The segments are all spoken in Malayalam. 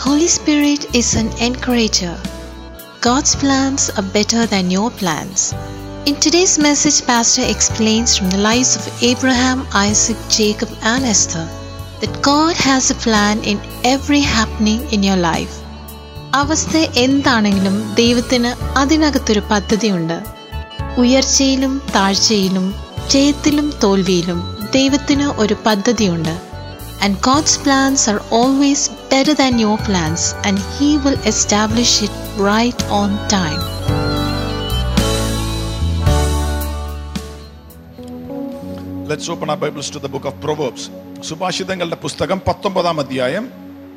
Holy Spirit is an encourager. God's plans are better than your plans. In today's message, Pastor explains from the lives of Abraham, Isaac, Jacob and Esther that God has a plan in every happening in your life. അവസ്ഥ എന്താണെങ്കിലും ദൈവത്തിന് അതിനകത്തൊരു പദ്ധതിയുണ്ട്. ഉയർച്ചയിലും താഴ്ചയിലും ജയത്തിലും തോൽവിയിലും ദൈവത്തിന് ഒരു പദ്ധതിയുണ്ട്. And God's plans are always better than your plans, and He will establish it right on time. Let's open our Bibles to the book of Proverbs. സുഭാഷിതങ്ങളുടെ പുസ്തകം 19-ാം അധ്യായം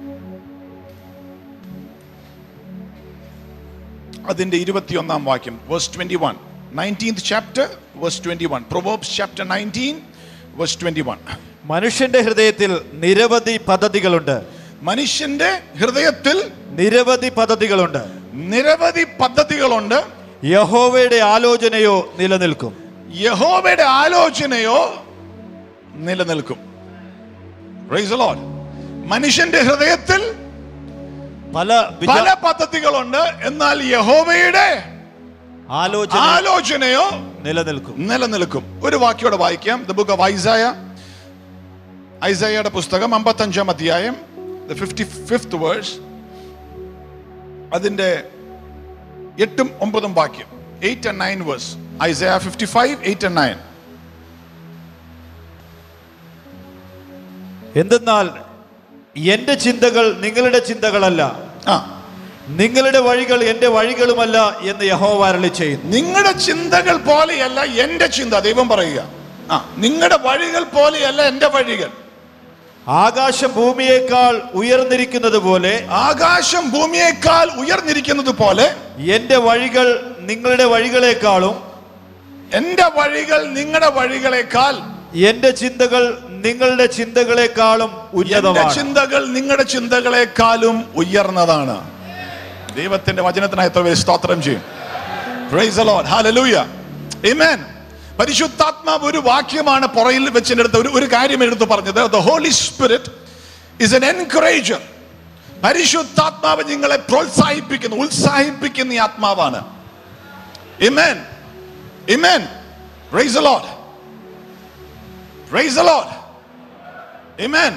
അതിന്റെ 21-ാം വാക്യം, verse 21. 19th chapter, verse 21. Proverbs chapter 19, verse 21. മനുഷ്യന്റെ ഹൃദയത്തിൽ നിരവധി പദ്ധതികളുണ്ട്. മനുഷ്യന്റെ ഹൃദയത്തിൽ നിരവധി പദ്ധതികളുണ്ട്. നിരവധി പദ്ധതികളുണ്ട്. യഹോവയുടെ ആലോചനയോ നിലനിൽക്കും. യഹോവയുടെ ആലോചനയോ നിലനിൽക്കും. Praise the Lord. മനുഷ്യന്റെ ഹൃദയത്തിൽ പല പദ്ധതികളുണ്ട്, എന്നാൽ യഹോവയുടെ ആലോചനയോ നിലനിൽക്കും. ഒരു വാക്യോടെ വായിക്കാം. The book of Isaiah. ഐസയ്യയുടെ പുസ്തകം 55-ാം അധ്യായം, the 55th verse, അതിന്റെ 8ഉം 9ഉം വാക്യം, 8 and 9 verse. Isaiah 55, 8 and 9. എന്തെന്നാൽ എന്റെ ചിന്തകൾ നിങ്ങളുടെ ചിന്തകളല്ല, നിങ്ങളുടെ വഴികൾ എന്റെ വഴികളുമല്ല എന്ന് യഹോവ അരുളിച്ചെയ്യുന്നു. നിങ്ങളുടെ ചിന്തകൾ പോലെയല്ല എന്റെ ചിന്ത. ദൈവം പറയുക, നിങ്ങളുടെ വഴികൾ പോലെയല്ല എന്റെ വഴികൾ. ആകാശം ഭൂമിയേക്കാൾ ഉയർന്നിരിക്കുന്നത് പോലെ, ആകാശം ഭൂമിയേക്കാൾ ഉയർന്നിരിക്കുന്നത് പോലെ എന്റെ വഴികൾ നിങ്ങളുടെ വഴികളെക്കാളും, എന്റെ വഴികൾ നിങ്ങളുടെ വഴികളെക്കാൾ, എന്റെ ചിന്തകൾ നിങ്ങളുടെ ചിന്തകളെക്കാളും ഉന്നതമാണ്. ചിന്തകൾ നിങ്ങളുടെ ചിന്തകളെക്കാളും ഉയർന്നതാണ്. ദൈവത്തിന്റെ വചനത്തിനായി എത്ര പേര് സ്തോത്രം ചെയ്യും? Praise the Lord. Hallelujah. Amen. പരിശുദ്ധാത്മാവ് ഒരു വാക്യമാണ് പുറയിൽ വെച്ചെടുത്ത് ഒരു കാര്യം എടുത്ത് പറഞ്ഞത്. The Holy Spirit is an encourager. പരിശുദ്ധാത്മാവ് നിങ്ങളെ പ്രോത്സാഹിപ്പിക്കുന്ന, ഉത്സാഹിപ്പിക്കുന്ന ഈ ആത്മാവാണ്. Amen. Amen. Praise the Lord. Praise the Lord. Amen.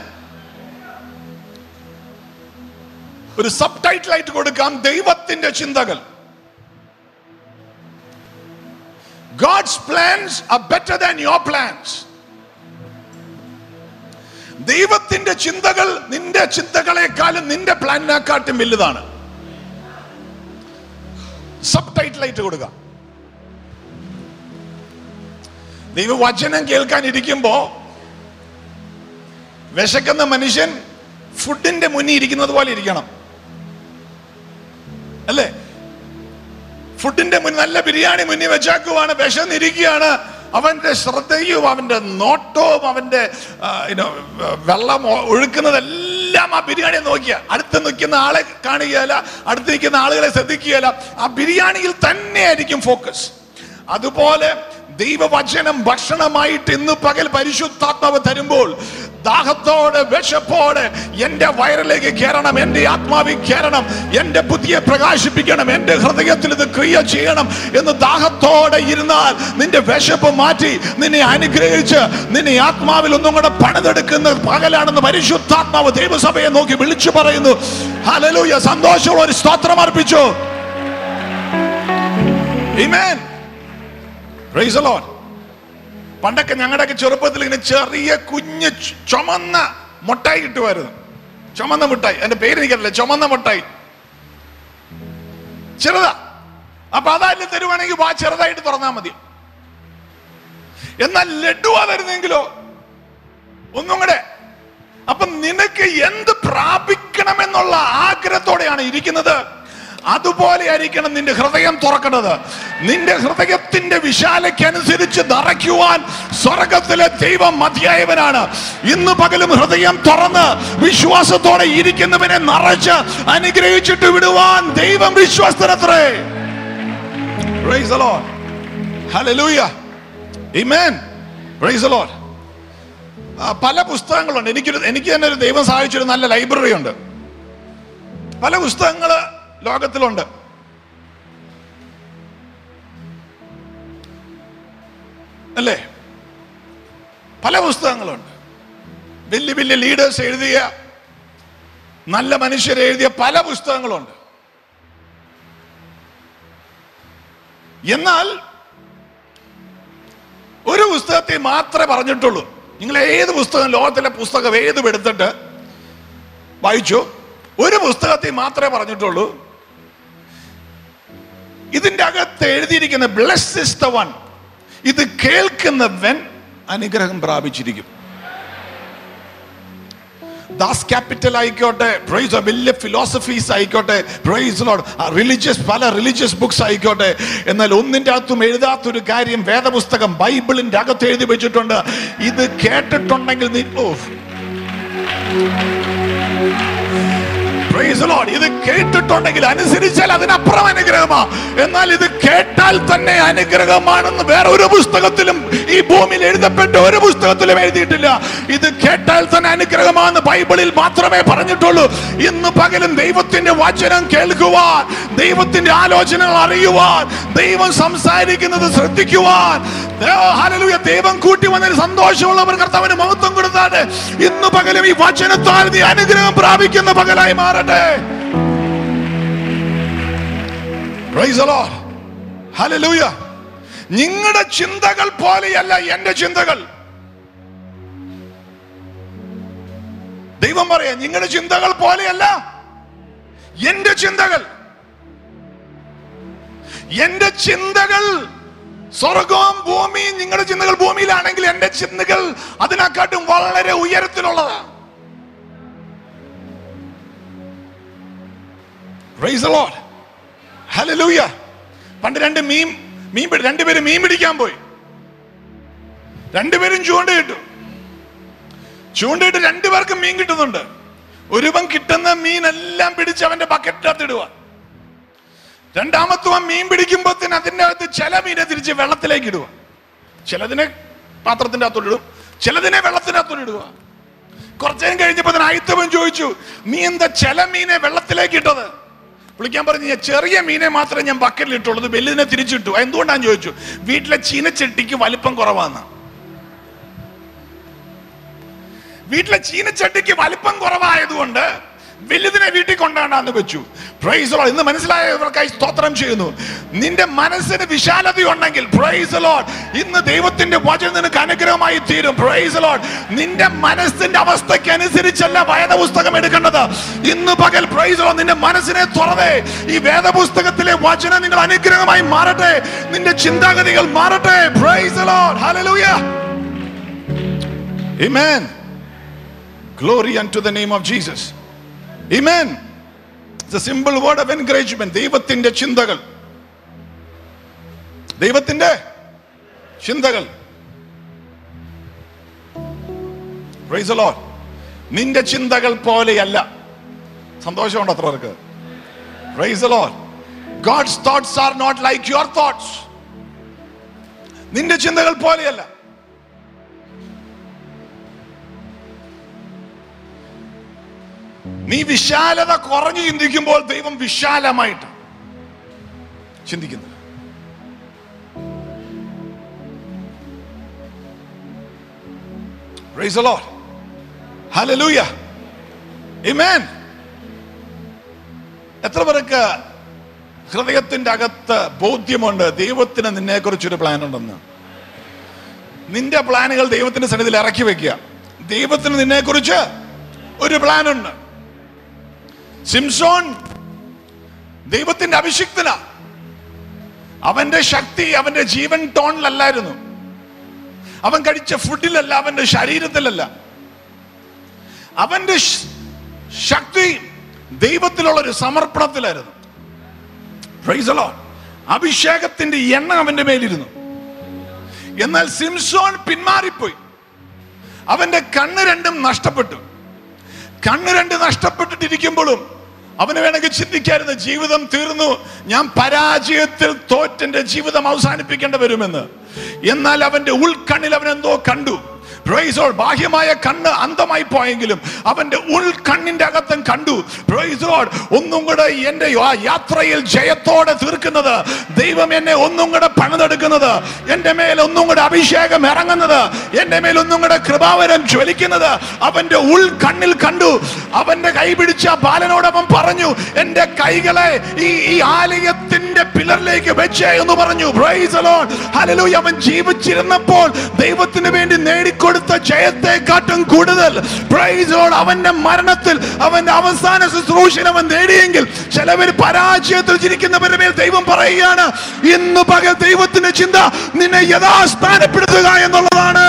ഒരു സബ് ടൈറ്റിൽ ആയിട്ട് കൊടുക്കാം, ദൈവത്തിന്റെ ചിന്തകൾ. God's plans are better than your plans. ദൈവത്തിന്റെ ചിന്തകൾ നിന്റെ ചിന്തകളെക്കാളും നിന്റെ പ്ലാനിനെക്കാട്ടും വലുതാണ്. സബ് ടൈറ്റിൽ ആയിട്ട് കൊടുക്കാം. ദൈവവചനം കേൾക്കാൻ ഇരിക്കുമ്പോ വിശക്കുന്ന മനുഷ്യൻ ഫുഡിന്റെ മുന്നിൽ ഇരിക്കുന്നത് പോലെ ഇരിക്കണം, അല്ലേ? ഫുഡിന്റെ മുന്നിൽ നല്ല ബിരിയാണി മുന്നിൽ വെച്ചാക്കുവാണ്, വിശന്നിരിക്കുകയാണ്, അവന്റെ ശ്രദ്ധയും അവന്റെ നോട്ടവും അവന്റെ വെള്ളം ഒഴുക്കുന്നതെല്ലാം ആ ബിരിയാണിയെ നോക്കിയ, അടുത്ത് നിൽക്കുന്ന ആളെ കാണുകയല്ല, അടുത്ത് നിൽക്കുന്ന ആളുകളെ ശ്രദ്ധിക്കുകയല്ല, ആ ബിരിയാണിയിൽ തന്നെയായിരിക്കും ഫോക്കസ്. അതുപോലെ ദൈവവചനം ഭക്ഷണമായിട്ട് ഇന്ന് പകൽ പരിശുദ്ധാത്മാവ് തരുമ്പോൾ ദാഹത്തോടെ വിശപ്പോടെ എന്റെ വയറിലേക്ക് കയറണം, എന്റെ ആത്മാവിൽ കയറണം, എന്റെ ബുദ്ധിയെ പ്രകാശിപ്പിക്കണം, എന്റെ ഹൃദയത്തിൽ ഇത് ക്രിയ ചെയ്യണം എന്ന് ദാഹത്തോടെ ഇരുന്നാൽ നിന്റെ വിശപ്പ് മാറ്റി നിന്നെ അനുഗ്രഹിച്ച് നിന്നെ ആത്മാവിൽ ഒന്നും കൂടെ പണിതെടുക്കുന്ന പകലാണെന്ന് പരിശുദ്ധാത്മാവ് ദൈവസഭയെ നോക്കി വിളിച്ചു പറയുന്നു. ഹല്ലേലൂയ. സന്തോഷമുള്ള ഒരു സ്തോത്രം അർപ്പിച്ചു. ആമേൻ. Praise the Lord. പണ്ടൊക്കെ ഞങ്ങളുടെയൊക്കെ ചെറുപ്പത്തിൽ ഇങ്ങനെ ചെറിയ കുഞ്ഞ് ചുമന്ന മുട്ടായി കിട്ടുമായിരുന്നു. ചുമന്ന മുട്ടായി, എന്റെ പേര് എനിക്കറിയില്ല, ചുമന്ന മുട്ടായി, ചെറുതാ. അപ്പൊ അതായാലും തരുവാണെങ്കിൽ വാ ചെറുതായിട്ട് തുറന്നാൽ മതി. എന്നാൽ ലഡുവാ തരുന്നെങ്കിലോ ഒന്നും കൂടെ. അപ്പൊ നിനക്ക് എന്ത് പ്രാപിക്കണമെന്നുള്ള ആഗ്രഹത്തോടെയാണ് ഇരിക്കുന്നത്, അതുപോലെ ആയിരിക്കണം നിന്റെ ഹൃദയം തുറക്കുന്നത്. നിന്റെ ഹൃദയത്തിന്റെ വിശാലയ്ക്കനുസരിച്ച് നിറയ്ക്കുവാൻ സ്വർഗത്തിലെ ദൈവം മതിയായവനാണ്. ഇന്ന് പകലും ഹൃദയം തുറന്ന് വിശ്വാസത്തോടെ ഇരിക്കുന്നവനെ നിറച്ച് അനുഗ്രഹിച്ചിട്ട് വിടുവാൻ ദൈവം വിശ്വസ്തനത്രേ. Praise the Lord. Hallelujah. Amen. Praise the Lord. പല പുസ്തകങ്ങളുണ്ട്. എനിക്ക് തന്നെ ഒരു ദൈവം സഹായിച്ചൊരു നല്ല ലൈബ്രറി ഉണ്ട്. പല പുസ്തകങ്ങള് ലോകത്തിലുണ്ട്. അല്ലേ? പല പുസ്തകങ്ങളുണ്ട്. വലിയ വലിയ ലീഡേഴ്സ് എഴുതിയ, നല്ല മനുഷ്യരെ എഴുതിയ പല പുസ്തകങ്ങളുണ്ട്. എന്നാൽ ഒരു പുസ്തകത്തെ മാത്രമേ പറഞ്ഞിട്ടുള്ളൂ. നിങ്ങൾ ഏത് പുസ്തകം, ലോകത്തിലെ പുസ്തകം ഏതും എടുത്തിട്ട് വായിച്ചു, ഒരു പുസ്തകത്തെ മാത്രമേ പറഞ്ഞിട്ടുള്ളൂ, ഇതിന്റെ അകത്ത് എഴുതിയിരിക്കുന്ന ബ്ലെസ്ഡ് ഈസ് ദ വൺ, ഇത് കേൾക്കുന്നവൻ അനുഗ്രഹം പ്രാപിച്ചിരിക്കും. ദാസ് ക്യാപിറ്റൽ ആയിക്കോട്ടെ, പ്രൈസ് വലിയ ഫിലോസഫീസ് ആയിക്കോട്ടെ, പ്രൈസ് ലോർഡ്, പല റിലീജിയസ് ബുക്സ് ആയിക്കോട്ടെ, എന്നാൽ ഒന്നിന്റെ അകത്തും എഴുതാത്തൊരു കാര്യം വേദപുസ്തകം ബൈബിളിന്റെ അകത്ത് എഴുതി വെച്ചിട്ടുണ്ട്. ഇത് കേട്ടിട്ടുണ്ടെങ്കിൽ ഇത് കേട്ടിട്ടുണ്ടെങ്കിൽ അനുസരിച്ചാൽ അതിനപ്പുറം അനുഗ്രഹമാ. എന്നാൽ ഇത് കേട്ടാൽ തന്നെ അനുഗ്രഹമാണെന്ന് വേറെ ഒരു പുസ്തകത്തിലും, ഈ ഭൂമിയിൽ എഴുതപ്പെട്ട ഒരു പുസ്തകത്തിലും എഴുതിയിട്ടില്ല. ഇത് കേട്ടാൽ തന്നെ അനുഗ്രഹമാണെന്ന് ബൈബിളിൽ മാത്രമേ പറഞ്ഞിട്ടുള്ളൂ. ഇന്ന് പകലും ദൈവത്തിന്റെ വചനം കേൾക്കുവാൻ, ദൈവത്തിന്റെ ആലോചനകൾ അറിയുവാൻ, ദൈവം സംസാരിക്കുന്നത് ശ്രദ്ധിക്കുവാൻ, ഹല്ലേലൂയ, ദൈവം കൂട്ടി വന്നതിൽ സന്തോഷമുള്ളവർ കർത്താവിന് മഹത്വം കൊടുത്താൽ ഇന്ന് പകലും ഈ വചനത്താൽ നീ അനുഗ്രഹം പ്രാപിക്കുന്ന പകലായി മാറട്ടെ. Praise the Lord, hallelujah. നിങ്ങളുടെ ചിന്തകൾ പോലെയല്ല എന്റെ ചിന്തകൾ. ദൈവം പറയാ, നിങ്ങളുടെ ചിന്തകൾ പോലെയല്ല എന്റെ ചിന്തകൾ. എന്റെ ചിന്തകൾ സ്വർഗവും ഭൂമിയും, നിങ്ങളുടെ ചിന്തകൾ ഭൂമിയിലാണെങ്കിൽ എന്റെ ചിന്തകൾ അതിനെക്കാട്ടും വളരെ ഉയരത്തിലുള്ളതാണ്. Praise the Lord, hallelujah. പണ്ട് രണ്ടുപേരും മീൻ പിടിക്കാൻ പോയി. രണ്ടുപേരും ചൂണ്ടയിട്ടു. രണ്ടുപേർക്കും മീൻ കിട്ടുന്നുണ്ട്. ഒരുവൻ കിട്ടുന്ന മീനെല്ലാം പിടിച്ച് അവന്റെ ബക്കറ്റിനകത്ത് ഇടുക. രണ്ടാമത്തവൻ മീൻ പിടിക്കുമ്പോ അതിന്റെ അകത്ത് ചില മീനെ തിരിച്ച് വെള്ളത്തിലേക്ക് ഇടുക. ചിലതിനെ പാത്രത്തിന്റെ അകത്തോട്ടിടും, ചിലതിനെ വെള്ളത്തിനകത്തോട്ടിടുക. കുറച്ചേരം കഴിഞ്ഞപ്പോ ആയിത്തവൻ ചോദിച്ചു, നീ എന്താ ചില മീനെ വെള്ളത്തിലേക്ക് ഇട്ടത്? വിളിക്കാൻ പറഞ്ഞു, ഞാൻ ചെറിയ മീനെ മാത്രമേ ഞാൻ ബക്കറ്റിൽ ഇട്ടുള്ളത്, വലുതിനെ തിരിച്ചിട്ടു. എന്തുകൊണ്ടാന്ന് ചോദിച്ചു. വീട്ടിലെ ചീനച്ചട്ടിക്ക് വലിപ്പം കുറവാന്ന്. വീട്ടിലെ ചീനച്ചട്ടിക്ക് വലിപ്പം കുറവായതുകൊണ്ട് വലുതിനെ വീട്ടിൽ കൊണ്ടാണെന്ന് വെച്ചു. Praise the Lord. ഇന്ന് മനസ്സിലായവർക്കായി സ്തോത്രം ചെയ്യുന്നു. നിന്റെ മനസ്സിന് വിശാലത ഉണ്ടെങ്കിൽ, പ്രൈസ് ദി ലോർഡ്, ഇന്ന് ദൈവത്തിന്റെ വചനം നിനക്ക് അനുഗ്രഹമായി തീരും. Praise the Lord. നിന്റെ മനസ്സിന്റെ അവസ്ഥയ്ക്ക് അനുസരിച്ചല്ല വേദപുസ്തകം എടുക്കേണ്ടത്. ഇന്ന് പകൽ, പ്രൈസ് ദി ലോർഡ്, നിന്റെ മനസ്സിനെ തുറന്നേ. ഈ വേദപുസ്തകത്തിലെ വചനം നിങ്ങൾ അനുഗ്രഹമായി മാറട്ടെ. നിന്റെ ചിന്താഗതികൾ മാറട്ടെ. Praise the Lord, hallelujah, amen. Glory unto the name of Jesus. Amen. It's a simple word of encouragement. ദൈവത്തിന്റെ ചിന്തകൾ, ദൈവത്തിന്റെ ചിന്തകൾ. Praise the Lord. നിന്റെ ചിന്തകൾ പോലെയല്ല. സന്തോഷമുണ്ട് അത്ര പേർക്ക്? Praise the Lord. God's thoughts are not like your thoughts. നിന്റെ ചിന്തകൾ പോലെയല്ല. നീ വിശാലത കുറഞ്ഞു ചിന്തിക്കുമ്പോൾ ദൈവം വിശാലമായിട്ട് ചിന്തിക്കുന്നത്. Praise the Lord. Hallelujah. Amen. എത്ര പേർക്ക് ഹൃദയത്തിന്റെ അകത്ത് ബോധ്യമുണ്ട് ദൈവത്തിന് നിന്നെ കുറിച്ചൊരു പ്ലാൻ ഉണ്ടെന്ന്? നിന്റെ പ്ലാനുകൾ ദൈവത്തിന്റെ സന്നിധിയിൽ ഇറക്കി വെക്കുക. ദൈവത്തിന് നിന്നെ കുറിച്ച് ഒരു പ്ലാൻ ഉണ്ട്. സിംസോൻ ദൈവത്തിന്റെ അഭിഷിക്തനാ. അവന്റെ ശക്തി അവന്റെ ജീവൻ ടോണിലല്ലായിരുന്നു. അവൻ കഴിച്ച ഫുഡിലല്ല, അവന്റെ ശരീരത്തിലല്ല. അവന്റെ ശക്തി ദൈവത്തിലുള്ള ഒരു സമർപ്പണത്തിലായിരുന്നു. Price the Lord. അഭിഷേകത്തിന്റെ എണ്ണ അവന്റെ മേലിരുന്നു. എന്നാൽ സിംസോൻ പിന്മാറിപ്പോയി. അവന്റെ കണ്ണ് രണ്ടും നഷ്ടപ്പെട്ടു. കണ്ണ് രണ്ട് നഷ്ടപ്പെട്ടിട്ടിരിക്കുമ്പോഴും അവന് വേണമെങ്കിൽ ചിന്തിക്കായിരുന്നു, ജീവിതം തീർന്നു, ഞാൻ പരാജയത്തിൽ തോറ്റെന്റെ ജീവിതം അവസാനിപ്പിക്കേണ്ടി വരുമെന്ന്. എന്നാൽ അവന്റെ ഉൾക്കണ്ണിൽ അവൻ എന്തോ കണ്ടു. Praise the Lord. ബാഹ്യമായ കണ്ണ് അന്ധമായി പോയെങ്കിലും അവന്റെ ഉൾക്കണ്ണിന്റെ അകത്തും കണ്ടു. Praise the Lord. ഒന്നും കൂടെ എന്റെ യാത്രയിൽ ജയത്തോടെ തീർക്കുന്നത്, ദൈവം എന്നെ ഒന്നും കൂടെ പണിതെടുക്കുന്നത്, എന്റെ മേൽ ഒന്നും കൂടെ അഭിഷേകം ഇറങ്ങുന്നത്, എന്റെ മേൽ ഒന്നും കൂടെ കൃപാവരം ജ്വലിക്കുന്നത് അവന്റെ ഉൾക്കണ്ണിൽ കണ്ടു. അവന്റെ കൈ പിടിച്ച ബാലനോടൊപ്പം പറഞ്ഞു, എന്റെ കൈകളെ ഈ ആലയത്തിന്റെ പില്ലറിലേക്ക് വെച്ചേ എന്ന് പറഞ്ഞു. Praise the Lord. Hallelujah. അവൻ ജീവിച്ചിരുന്നപ്പോൾ ദൈവത്തിന് വേണ്ടി നേടിക്കൊടുത്ത ജയത്തെക്കാട്ടും കൂടുതൽ Praise the Lord, അവന്റെ മരണത്തിൽ, അവന്റെ അവസാന ശുശ്രൂഷയിൽ അവൻ നേടിയെങ്കിൽ, ചിലവർ പരാജയത്തിൽ ചിരിക്കുന്നവരുടെ മേൽ ദൈവം പറയുകയാണ്, ഇന്ന് പകൽ ദൈവത്തിന്റെ ചിന്ത നിന്നെ യഥാസ്ഥാനപ്പെടുത്തുക എന്നുള്ളതാണ്.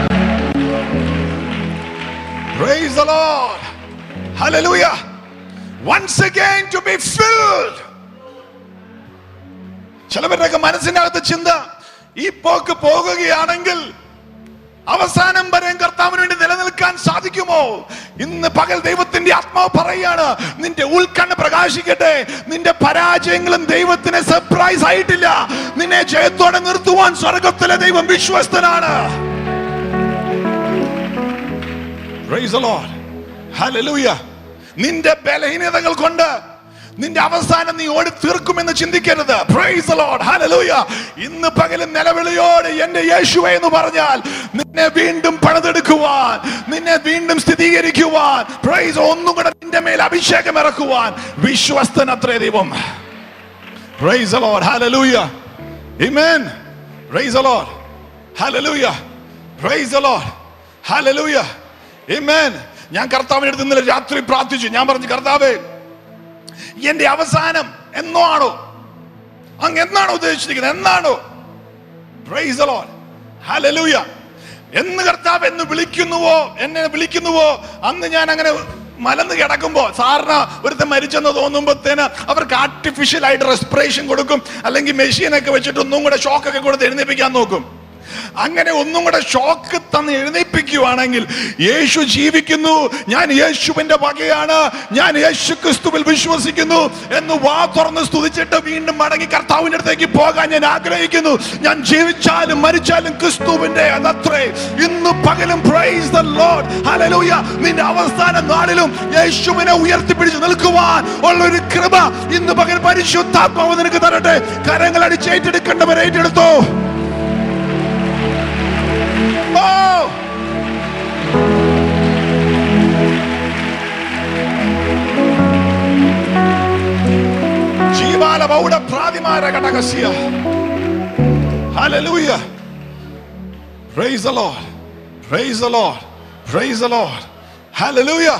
Praise the Lord. Hallelujah. Once again to be filled. ചിലവരുടെയൊക്കെ മനസ്സിനകത്ത് ചിന്ത, ഈ പോക്ക് പോകുകയാണെങ്കിൽ അവസാനം വരെ കർത്താവിന് വേണ്ടി നിലനിൽക്കാൻ സാധിക്കുമോ? ഇന്ന് പകൽ ദൈവത്തിന്റെ ആത്മാവ് പറയാണ്, നിന്റെ ഉൾക്കണ്ണ് പ്രകാശിക്കട്ടെ. നിന്റെ പരാജയങ്ങളും ദൈവത്തിന് സർപ്രൈസ് ആയിട്ടില്ല. നിന്നെ ജയത്തോടെ നിർത്തുവാൻ സ്വർഗത്തിലെ ദൈവം വിശ്വസ്തനാണ്. Praise the Lord. Hallelujah. നിന്റെ ബലഹീനതകൾ കൊണ്ട് നിന്റെ അവസാനം നീ ഓടി തീർക്കുമെന്ന് ചിന്തിക്കരുത്. Praise the Lord. Hallelujah. ഇന്ന് പകലും നിലവിളിയോട് എന്റെ യേശുവേ എന്ന് പറഞ്ഞാൽ നിന്നെ വീണ്ടും പണിതെടുക്കുവാൻ, നിന്നെ വീണ്ടും സ്ഥിരീകരിക്കുവാൻ, Praise, ഒന്നും കൂടെ നിന്റെ മേൽ അഭിഷേകം ഇറക്കുവാൻ വിശ്വസ്തൻ അത്രേ ദൈവം. Praise the Lord. Hallelujah. Amen. Praise the Lord. Hallelujah. Praise the Lord. Hallelujah. Amen. ഞാൻ കർത്താവിന്റെ അടുത്ത് ഇന്നലെ രാത്രി പ്രാർത്ഥിച്ചു. ഞാൻ പറഞ്ഞു, കർത്താവേ, എന്റെ അവസാനം എന്നോ ആണോ? അങ്ങ് എന്നാണോ ഉദ്ദേശിച്ചിരിക്കുന്നത്? എന്നാണോ? Praise the Lord. Hallelujah. എന്ന് കർത്താവ് എന്ന് എന്നെ വിളിക്കുന്നുവോ അന്ന് ഞാൻ അങ്ങനെ മലന്ന് കിടക്കുമ്പോ, സാറിന് ഒരുത്തൻ മരിച്ചെന്ന് തോന്നുമ്പോഴത്തേന് അവർക്ക് ആർട്ടിഫിഷ്യൽ ആയിട്ട് റെസ്പിറേഷൻ കൊടുക്കും, അല്ലെങ്കിൽ മെഷീനൊക്കെ വെച്ചിട്ട് ഒന്നും കൂടെ ഷോക്കൊക്കെ കൊടുത്ത് എഴുന്നേൽപ്പിക്കാൻ നോക്കും. അങ്ങനെ ഒന്നും കൂടെ ഷോക്ക് തന്ന് എഴുന്നേൽപ്പിക്കുവാണെങ്കിൽ, യേശു ജീവിക്കുന്നു, ഞാൻ യേശുവിന്റെ വകയാണ്, ഞാൻ യേശു ക്രിസ്തുവിൽ വിശ്വസിക്കുന്നു എന്ന് വാ തുറന്ന് സ്തുതിച്ചിട്ട് വീണ്ടും മടങ്ങി കർത്താവിന്റെ അടുത്തേക്ക് പോകാൻ ഞാൻ ആഗ്രഹിക്കുന്നു. ഞാൻ ജീവിച്ചാലും മരിച്ചാലും ക്രിസ്തുവിന്റെ അതത്രേ. ഇന്ന് പകലും Praise the Lord. Hallelujah. നിന്റെ അവസാന നാളിലും യേശുവിനെ ഉയർത്തിപ്പിടിച്ച് നിൽക്കുവാൻ ഉള്ളൊരു കൃപ ഇന്ന് പകൽ പരിശുദ്ധാത്മാവ് നിനക്ക് തരട്ടെ. കരങ്ങൾ അടിച്ച് ഏറ്റെടുക്കേണ്ടവർ ഏറ്റെടുത്തോ. Hallelujah. Praise the Lord. Praise the Lord. Praise the Lord. Hallelujah.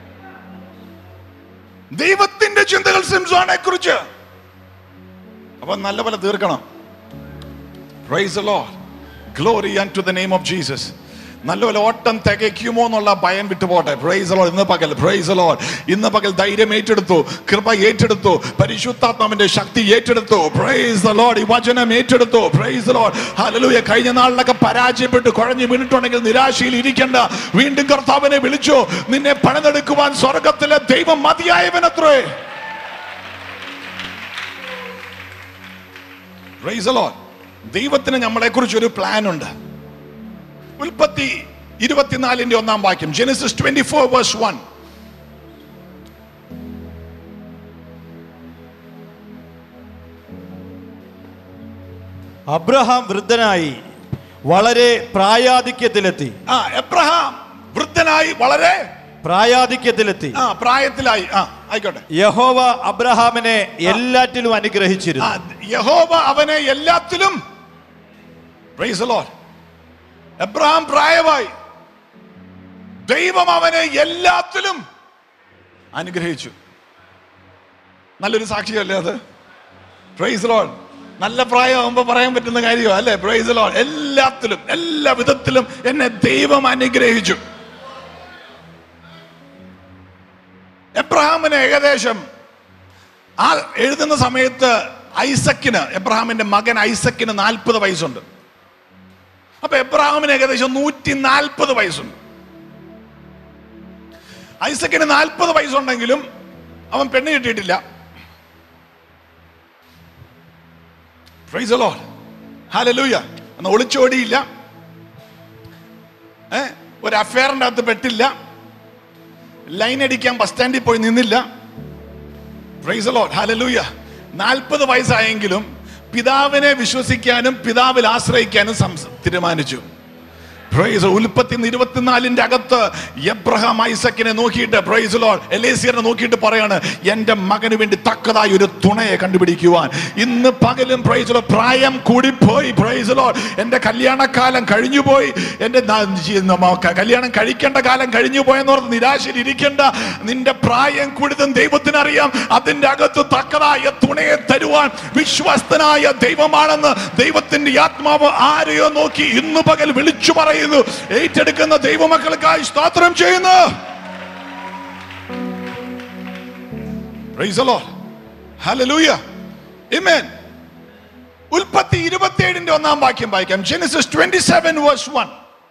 ദൈവത്തിന്റെ ചിന്തകൾ സിംസോനെ കുറിച്ച് അവൻ നല്ലപോലെ തീർക്കണം. Praise the Lord. Glory unto the name of Jesus. നല്ലപോലെ ഓട്ടം തികയ്ക്കുമോ എന്നുള്ള ഭയം വിട്ടുപോട്ടെ. Praise the Lord. ഇന്ന് പകൽ Praise the Lord. ഇന്ന് പകൽ ധൈര്യം ഏറ്റെടുത്തു, കൃപ ഏറ്റെടുത്തു, പരിശുദ്ധാത്മാവിന്റെ ശക്തി ഏറ്റെടുത്തു. Praise the Lord. ഈ വചനം ഏറ്റെടുത്തു. Praise the Lord. Hallelujah. കഴിഞ്ഞ നാളിലൊക്കെ പരാജയപ്പെട്ട് കുഴഞ്ഞു വീണിട്ടുണ്ടെങ്കിൽ നിരാശയിൽ ഇരിക്കണ്ട. വീണ്ടും കർത്താവിനെ വിളിച്ചു. നിന്നെ പണിതെടുക്കുവാൻ സ്വർഗത്തിലെ ദൈവം മതിയായവനത്രേ. Praise the Lord. ദൈവത്തിന് നമ്മളെ കുറിച്ച് ഒരു പ്ലാൻ ഉണ്ട്. ഉൽപ്പത്തി 24:1 വാക്യം. Genesis 24:1. അബ്രഹാം വൃദ്ധനായി വളരെ പ്രായാധിക്യത്തിലെത്തി. എബ്രഹാം വൃദ്ധനായി വളരെ പ്രായാധിക്യത്തിലെത്തി. പ്രായത്തിലായി. ആയിക്കോട്ടെ. യഹോവ അബ്രഹാമിനെ എല്ലാറ്റിലും അനുഗ്രഹിച്ചിരുന്നു. യഹോവ അവനെ എല്ലാത്തിലും. Praise the Lord. എബ്രഹാം പ്രായമായി, ദൈവം അവനെ എല്ലാത്തിലും അനുഗ്രഹിച്ചു. നല്ലൊരു സാക്ഷിയല്ലേ അത്? Praise the Lord. നല്ല പ്രായമാകുമ്പോ പറയാൻ പറ്റുന്ന കാര്യമോ അല്ലേ? Praise the Lord. എല്ലാത്തിലും, എല്ലാ വിധത്തിലും എന്നെ ദൈവം അനുഗ്രഹിച്ചു. എബ്രഹാമിന് ഏകദേശം ആ എഴുതുന്ന സമയത്ത് ഐസക്കിന്, എബ്രഹാമിന്റെ മകൻ ഐസക്കിന് 40 വയസ്സുണ്ട്. അപ്പൊ എബ്രഹാമിന് ഏകദേശം 140 വയസ്സുണ്ട്. ഐസക്കിന് 40 വയസ്സുണ്ടെങ്കിലും അവൻ പെണ്ണ് കിട്ടിയിട്ടില്ല. Praise the Lord. Hallelujah. അന്ന് ഒളിച്ചോടിയില്ല. ഒരു അഫെയറിന്റെ അകത്ത് പെട്ടില്ല, ലൈൻ അടിക്കാൻ ബസ് സ്റ്റാൻഡിൽ പോയി നിന്നില്ല. Praise the Lord, hallelujah. 40 വയസ്സായെങ്കിലും പിതാവിനെ വിശ്വസിക്കാനും പിതാവിൽ ആശ്രയിക്കാനും തീരുമാനിച്ചു. ഉൽപ്പത്തി 24 അകത്ത് എബ്രഹാം ഐസക്കിനെ നോക്കിയിട്ട്, പ്രൈസ് ലോർഡ്, എലീസിയറിനെ നോക്കിയിട്ട് പറയാണ്, എന്റെ മകന് വേണ്ടി തക്കതായ ഒരു തുണയെ കണ്ടുപിടിക്കുവാൻ. ഇന്ന് പകലും പ്രൈസ് ലോർഡ് പ്രായം കൂടിപ്പോയി, പ്രൈസ് ലോർഡ്, എന്റെ കല്യാണക്കാലം കഴിഞ്ഞുപോയി, എന്റെ കല്യാണം കഴിക്കേണ്ട കാലം കഴിഞ്ഞു പോയെന്നോർത്ത് നിരാശയിൽ ഇരിക്കേണ്ട. നിന്റെ പ്രായം കൂടുതൽ ദൈവത്തിനറിയാം. അതിന്റെ അകത്ത് തക്കതായ തുണയെ തരുവാൻ വിശ്വസ്തനായ ദൈവമാണെന്ന് ദൈവത്തിന്റെ ആത്മാവ് ആരെയോ നോക്കി ഇന്ന് പകൽ വിളിച്ചു പറയുന്നു. ഏറ്റെടുക്കുന്ന ദൈവമക്കൾക്കായി സ്തോത്രം ചെയ്യുന്നു. Praise the Lord, hallelujah, amen. ഉൽപ്പത്തി 27 1 വാക്യം വായിക്കാം. Genesis 27 verse 1.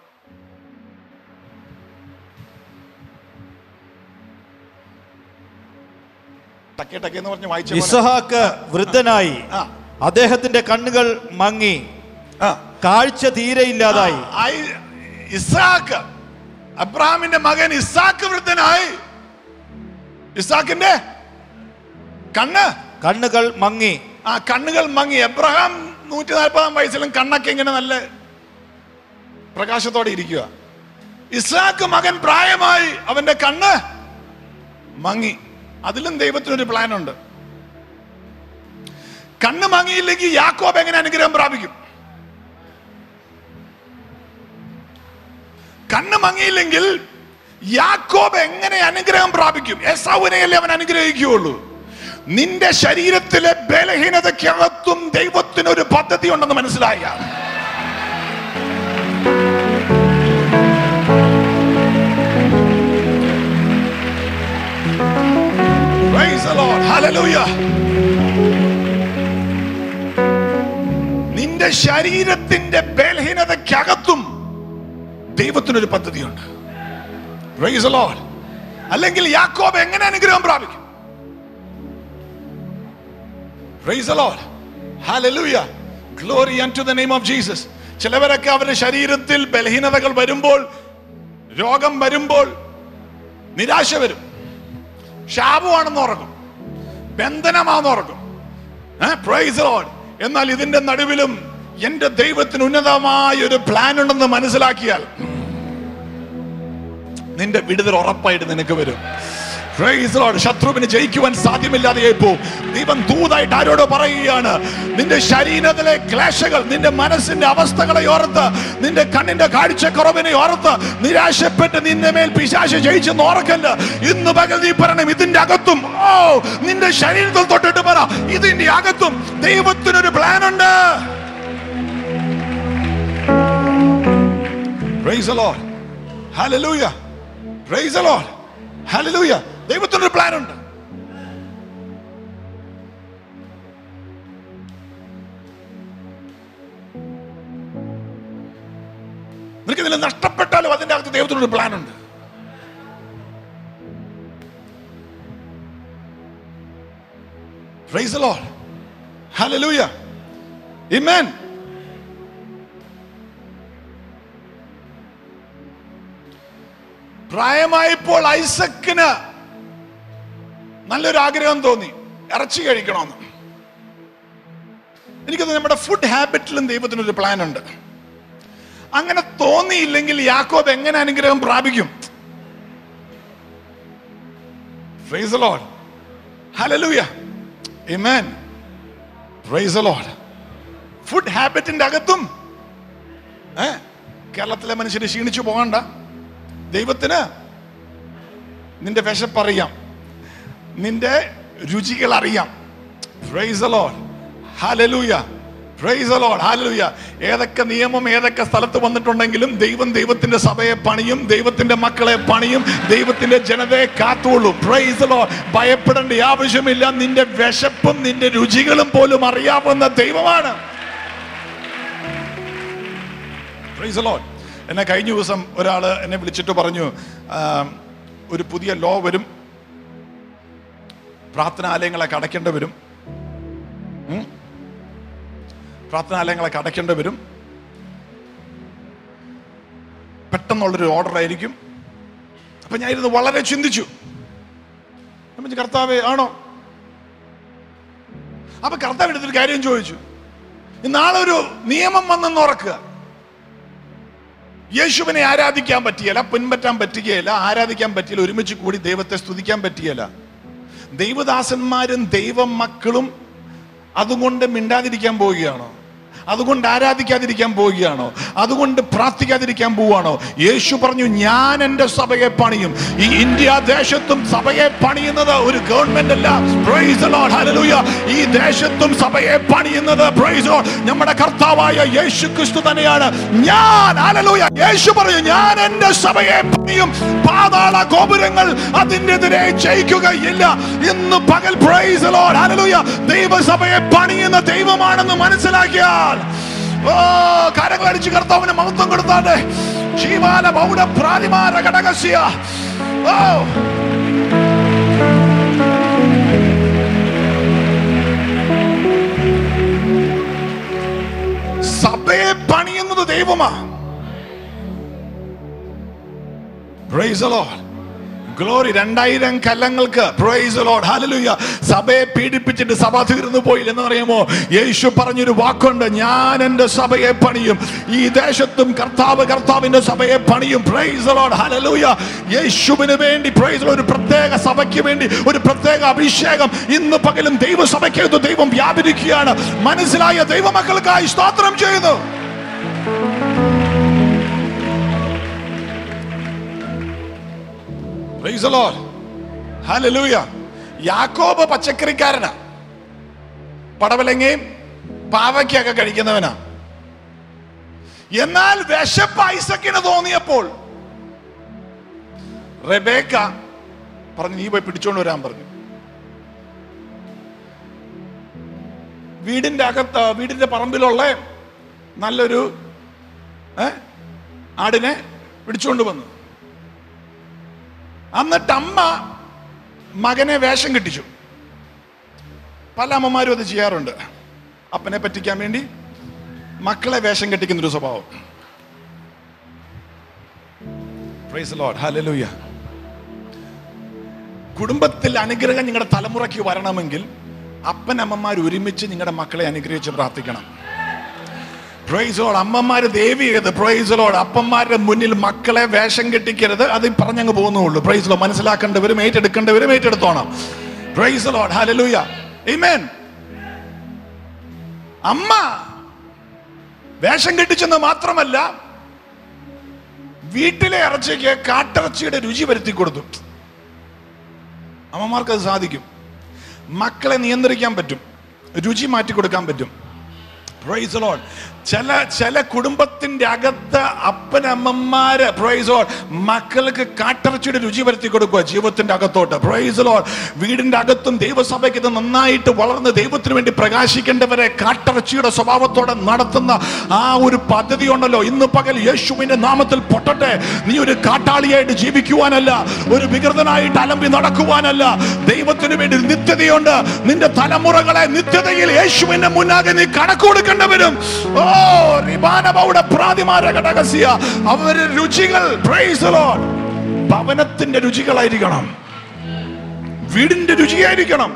എന്ന് പറഞ്ഞ് വായിച്ചു. ഇസ്ഹാക്ക് വൃദ്ധനായി, അദ്ദേഹത്തിന്റെ കണ്ണുകൾ മങ്ങി, കാഴ്ച തീരെ ഇല്ലാതായി. ഇസ്ഹാക്ക്, അബ്രഹാമിന്റെ മകൻ ഇസ്ഹാക്ക് വൃദ്ധനായി. ഇസ്ഹാക്കിന്റെ കണ്ണുകൾ മങ്ങി. കണ്ണുകൾ മങ്ങി. എബ്രഹാം 140 വയസ്സിലും കണ്ണൊക്കെ ഇങ്ങനെ നല്ല പ്രകാശത്തോടെ ഇരിക്കുക. ഇസ്ഹാക്ക് മകൻ പ്രായമായി, അവന്റെ കണ്ണ് മങ്ങി. അതിലും ദൈവത്തിനൊരു പ്ലാൻ ഉണ്ട്. കണ്ണ് മങ്ങിയില്ലെങ്കിൽ യാക്കോബ് എങ്ങനെ അനുഗ്രഹം പ്രാപിക്കും? കണ്ണ് മങ്ങിയില്ലെങ്കിൽ യാക്കോബ് എങ്ങനെ അനുഗ്രഹം പ്രാപിക്കും? ഏസാവിനെയല്ലേ അവൻ അനുഗ്രഹിക്കുകയുള്ളൂ. നിന്റെ ശരീരത്തിലെ ബലഹീനതയ്ക്കകത്തും ദൈവത്തിനൊരു പദ്ധതി ഉണ്ടെന്ന് മനസ്സിലായ. Praise the Lord, hallelujah. നിന്റെ ശരീരത്തിന്റെ ബലഹീനതയ്ക്കകത്തും ദൈവത്തിനൊരു പദ്ധതിയുണ്ട്. Praise the Lord. അല്ലെങ്കിൽ യാക്കോബ് എങ്ങനെ അനുഗ്രഹം പ്രാപിക്കും? Praise the Lord, hallelujah, glory unto the name of Jesus. ചിലവരൊക്കെ അവരുടെ ശരീരത്തിൽ ബലഹീനതകൾ വരുമ്പോൾ, രോഗം വരുമ്പോൾ നിരാശ വരും. ശാപമാണെന്ന് ഓർക്കും, ബന്ധനമാണെന്ന് ഓർക്കും. Praise the Lord. എന്നാൽ ഇതിന്റെ നടുവിലും എന്റെ ദൈവത്തിന് ഉന്നതമായ ഒരു പ്ലാൻ ഉണ്ടെന്ന് മനസ്സിലാക്കിയാൽ നിന്റെ വിടുതൽ ഉറപ്പായിട്ട് നിനക്ക് വരും. Praise the Lord. ശത്രുവിന് ജയിക്കുവാൻ സാധ്യമില്ലാതെ പോകും. ദൈവം ദൂതായിട്ട് ആരോട് പറയുകയാണ്, നിന്റെ ശരീരത്തിലെ ക്ലേശങ്ങൾ, നിന്റെ മനസ്സിന്റെ അവസ്ഥകളെ ഓർത്ത്, നിന്റെ കണ്ണിന്റെ കാഴ്ചക്കുറവിനെ ഓർത്ത് നിരാശപ്പെട്ട് നിന്റെ മേൽ പിശാച് ജയിച്ചെന്ന് ഓർക്കല്ല. ഇന്ന് പകൽ നീ പറയണം, ഇതിന്റെ അകത്തും, നിന്റെ ശരീരത്തിൽ തൊട്ടിട്ട് പറ, ഇതിന്റെ അകത്തും ദൈവത്തിനൊരു പ്ലാൻ ഉണ്ട്. Praise the Lord, hallelujah, praise the Lord, hallelujah. ദൈവത്തിനൊരു പ്ലാൻ ഉണ്ട്. നിനക്ക് ഇതിൽ നഷ്ടപ്പെട്ടാലും അതിന്റെ അകത്ത് ദൈവത്തിനൊരു പ്ലാൻ ഉണ്ട്. Praise the Lord, hallelujah, amen. പ്രായമായപ്പോൾ ഐസക്കിന് നല്ലൊരു ആഗ്രഹം തോന്നി, ഇറച്ചി കഴിക്കണമെന്ന്. എനിക്കത് നമ്മുടെ ഫുഡ് ഹാബിറ്റിലും ദൈവത്തിനൊരു പ്ലാൻ ഉണ്ട്. അങ്ങനെ തോന്നിയില്ലെങ്കിൽ യാക്കോബ് എങ്ങനെ അനുഗ്രഹം പ്രാപിക്കും? Praise the Lord, hallelujah, amen, praise the Lord. Food ഹാബിറ്റിന്റെ അകത്തും കേരളത്തിലെ മനുഷ്യര് ക്ഷീണിച്ചു പോകണ്ട. ദൈവത്തിന് നിന്റെ വിശപ്പറിയാം, നിന്റെ രുചികൾ അറിയാം. Praise the Lord, hallelujah, praise the Lord, hallelujah. ഏതൊക്കെ നിയമം ഏതൊക്കെ സ്ഥലത്ത് വന്നിട്ടുണ്ടെങ്കിലും ദൈവം ദൈവത്തിന്റെ സഭയെ പണിയും, ദൈവത്തിന്റെ മക്കളെ പണിയും, ദൈവത്തിന്റെ ജനതയെ കാത്തുകൊള്ളൂ. Praise the Lord. ഭയപ്പെടേണ്ട ആവശ്യമില്ല. നിന്റെ വിശപ്പും നിന്റെ രുചികളും പോലും അറിയാവുന്ന ദൈവമാണ്. Praise the Lord. എന്നെ കഴിഞ്ഞ ദിവസം ഒരാള് എന്നെ വിളിച്ചിട്ട് പറഞ്ഞു, ഒരു പുതിയ ലോ വരും, പ്രാർത്ഥനാലയങ്ങളൊക്കെ അടയ്ക്കേണ്ടി വരും, പ്രാർത്ഥനാലയങ്ങളൊക്കെ അടയ്ക്കേണ്ടി വരും. പെട്ടെന്നുള്ളൊരു ഓർഡർ ആയിരിക്കും. അപ്പൊ ഞാൻ ഇരുന്ന് വളരെ ചിന്തിച്ചു. കർത്താവേ ആണോ? അപ്പൊ കർത്താവ് എടുത്തൊരു കാര്യം ചോദിച്ചു. നാളെ ഒരു നിയമം വന്നെന്ന് ഓർക്കുക. യേശുവിനെ ആരാധിക്കാൻ പറ്റിയല്ല, പിൻപറ്റാൻ പറ്റുകയില്ല, ആരാധിക്കാൻ പറ്റിയില്ല, ഒരുമിച്ച് കൂടി ദൈവത്തെ സ്തുതിക്കാൻ പറ്റിയല്ല. ദൈവദാസന്മാരും ദൈവ മക്കളും അതുകൊണ്ട് മിണ്ടാതിരിക്കാൻ പോവുകയാണോ? അതുകൊണ്ട് ആരാധിക്കാതിരിക്കാൻ പോവുകയാണോ? അതുകൊണ്ട് പ്രാർത്ഥിക്കാതിരിക്കാൻ പോവുകയാണോ? യേശു പറഞ്ഞു, ഞാൻ എൻ്റെ സഭയെ പണിയും. ഈ ഇന്ത്യ ദേശത്തും സഭയെ പണിയുന്നത് ഒരു ഗവൺമെന്റ് അല്ല. Praise the Lord, hallelujah. ഈ ദേശത്തും സഭയെ പണിയുന്നത് പ്രൈസ് ദി ലോർഡ് നമ്മുടെ കർത്താവായ യേശു ക്രിസ്തു തന്നെയാണ്. ഞാൻ, ഹല്ലേലൂയ, യേശു പറഞ്ഞു, ഞാൻ എൻ്റെ സഭയെ പണിയും, പാതാള ഗോപുരങ്ങൾ അതിനെതിരെ ജയിക്കുകയില്ല. ഇന്ന് പകൽ പ്രൈസ് ദി ലോർഡ്, ഹല്ലേലൂയ, ദൈവസഭയെ പണിയുന്ന ദൈവമാണെന്ന് മനസ്സിലാക്കിയാൽ കരങ്ങളടിച്ച് കർത്താവിന് മഹത്വം കൊടുത്താണ്ട് ജീവാല ബൗഡ പ്രാതിമാര ഘടകസ്യ. സഭയെ പണിയുന്നത് ദൈവമാ. Praise the Lord, glory. 2000 കല്ലങ്ങൾക്ക് പ്രൈസ് ദി ലോർഡ്, ഹല്ലേലൂയ, സഭയെ പീഡിപ്പിച്ചിട്ട് സഭ തീർന്നു പോയില്ല എന്ന് പറയുമോ? യേശു പറഞ്ഞൊരു വാക്കുണ്ട്, ഞാൻ എൻ്റെ സഭയെ പണിയും. ഈ ദേശത്തും കർത്താവിന്റെ സഭയെ പണിയും. Praise the Lord, hallelujah. യേശുവിന് വേണ്ടി പ്രൈസ് ദി ലോർഡ്, ഒരു പ്രത്യേക സഭയ്ക്ക് വേണ്ടി ഒരു പ്രത്യേക അഭിഷേകം ഇന്ന് പകലും ദൈവസഭയ്ക്കകത്ത് ദൈവം വ്യാപരിക്കുകയാണ്. മനസ്സിലായ ദൈവമക്കൾക്കായി സ്തോത്രം ചെയ്യുന്നു. Praise the Lord. Hallelujah. യാക്കോബ് പച്ചക്കറിക്കാരനാ, പടവലങ്ങയും പാവയ്ക്കൊക്കെ കഴിക്കുന്നവനാ. എന്നാൽ വിശപ്പ് ഐസക്കിന് തോന്നിയപ്പോൾ റെബേക്ക പറഞ്ഞു, നീ പോയി പിടിച്ചോണ്ട് വരാൻ പറഞ്ഞു. വീടിന്റെ പറമ്പിലുള്ള നല്ലൊരു ആടിനെ പിടിച്ചോണ്ട് വന്നു. എന്നിട്ട് അമ്മ മകനെ വേഷം കെട്ടിച്ചു. പല അമ്മമാരും അത് ചെയ്യാറുണ്ട്. അപ്പനെ പറ്റിക്കാൻ വേണ്ടി മക്കളെ വേഷം കെട്ടിക്കുന്നൊരു സ്വഭാവം. Praise the Lord, hallelujah. കുടുംബത്തിൽ അനുഗ്രഹം നിങ്ങളുടെ തലമുറയ്ക്ക് വരണമെങ്കിൽ അപ്പനമ്മമാർ ഒരുമിച്ച് നിങ്ങളുടെ മക്കളെ അനുഗ്രഹിച്ച് പ്രാർത്ഥിക്കണം. Praise the Lord. അമ്മമാര് ദേവിയത്. Praise the Lord. അപ്പന്മാരുടെ മുന്നിൽ മക്കളെ വേഷം കെട്ടിക്കരുത്. അത് പറഞ്ഞങ്ങ് പോകുന്നുള്ളൂ. Praise the Lord. മനസ്സിലാക്കേണ്ടവരും ഏറ്റെടുക്കേണ്ടവരും ഏറ്റെടുത്തോണം. Praise the Lord, hallelujah, amen. അമ്മ വേഷം കെട്ടിച്ചെന്ന് മാത്രമല്ല, വീട്ടിലെ ഇറച്ചിക്ക് കാട്ടിറച്ചിയുടെ രുചി വരുത്തി കൊടുത്തു. അമ്മമാർക്ക് അത് സാധിക്കും. മക്കളെ നിയന്ത്രിക്കാൻ പറ്റും, രുചി മാറ്റി കൊടുക്കാൻ പറ്റും. Praise the Lord. ചില കുടുംബത്തിന്റെ അകത്ത് അപ്പനമ്മമാര് പ്രൈസ് ദി ലോർഡ് മക്കൾക്ക് കാട്ടിറച്ചിയുടെ രുചി വരുത്തി കൊടുക്കുക ജീവിതത്തിന്റെ അകത്തോട്ട്. Praise the Lord. വീടിന്റെ അകത്തും ദൈവസഭയ്ക്ക് ഇത് നന്നായിട്ട് വളർന്ന് ദൈവത്തിന് വേണ്ടി പ്രകാശിക്കേണ്ടവരെ കാട്ടിറച്ചിയുടെ സ്വഭാവത്തോടെ നടത്തുന്ന ആ ഒരു പദ്ധതി ഉണ്ടല്ലോ, ഇന്ന് പകൽ യേശുവിന്റെ നാമത്തിൽ പൊട്ടട്ടെ. നീ ഒരു കാട്ടാളിയായിട്ട് ജീവിക്കുവാനല്ല, ഒരു വികൃതനായിട്ട് അലമ്പി നടക്കുവാനല്ല. ദൈവത്തിന് വേണ്ടി നിത്യതയുണ്ട്. നിന്റെ തലമുറകളെ നിത്യതയിൽ യേശുവിന്റെ മുന്നാകെ നീ കണക്ക് കൊടുക്കേണ്ടവരും. അവരുടെ രുചികൾ പ്രൈസ് ദി ലോർഡ് ഭവനത്തിന്റെ രുചികളായിരിക്കണം, വീടിന്റെ രുചിയായിരിക്കണം.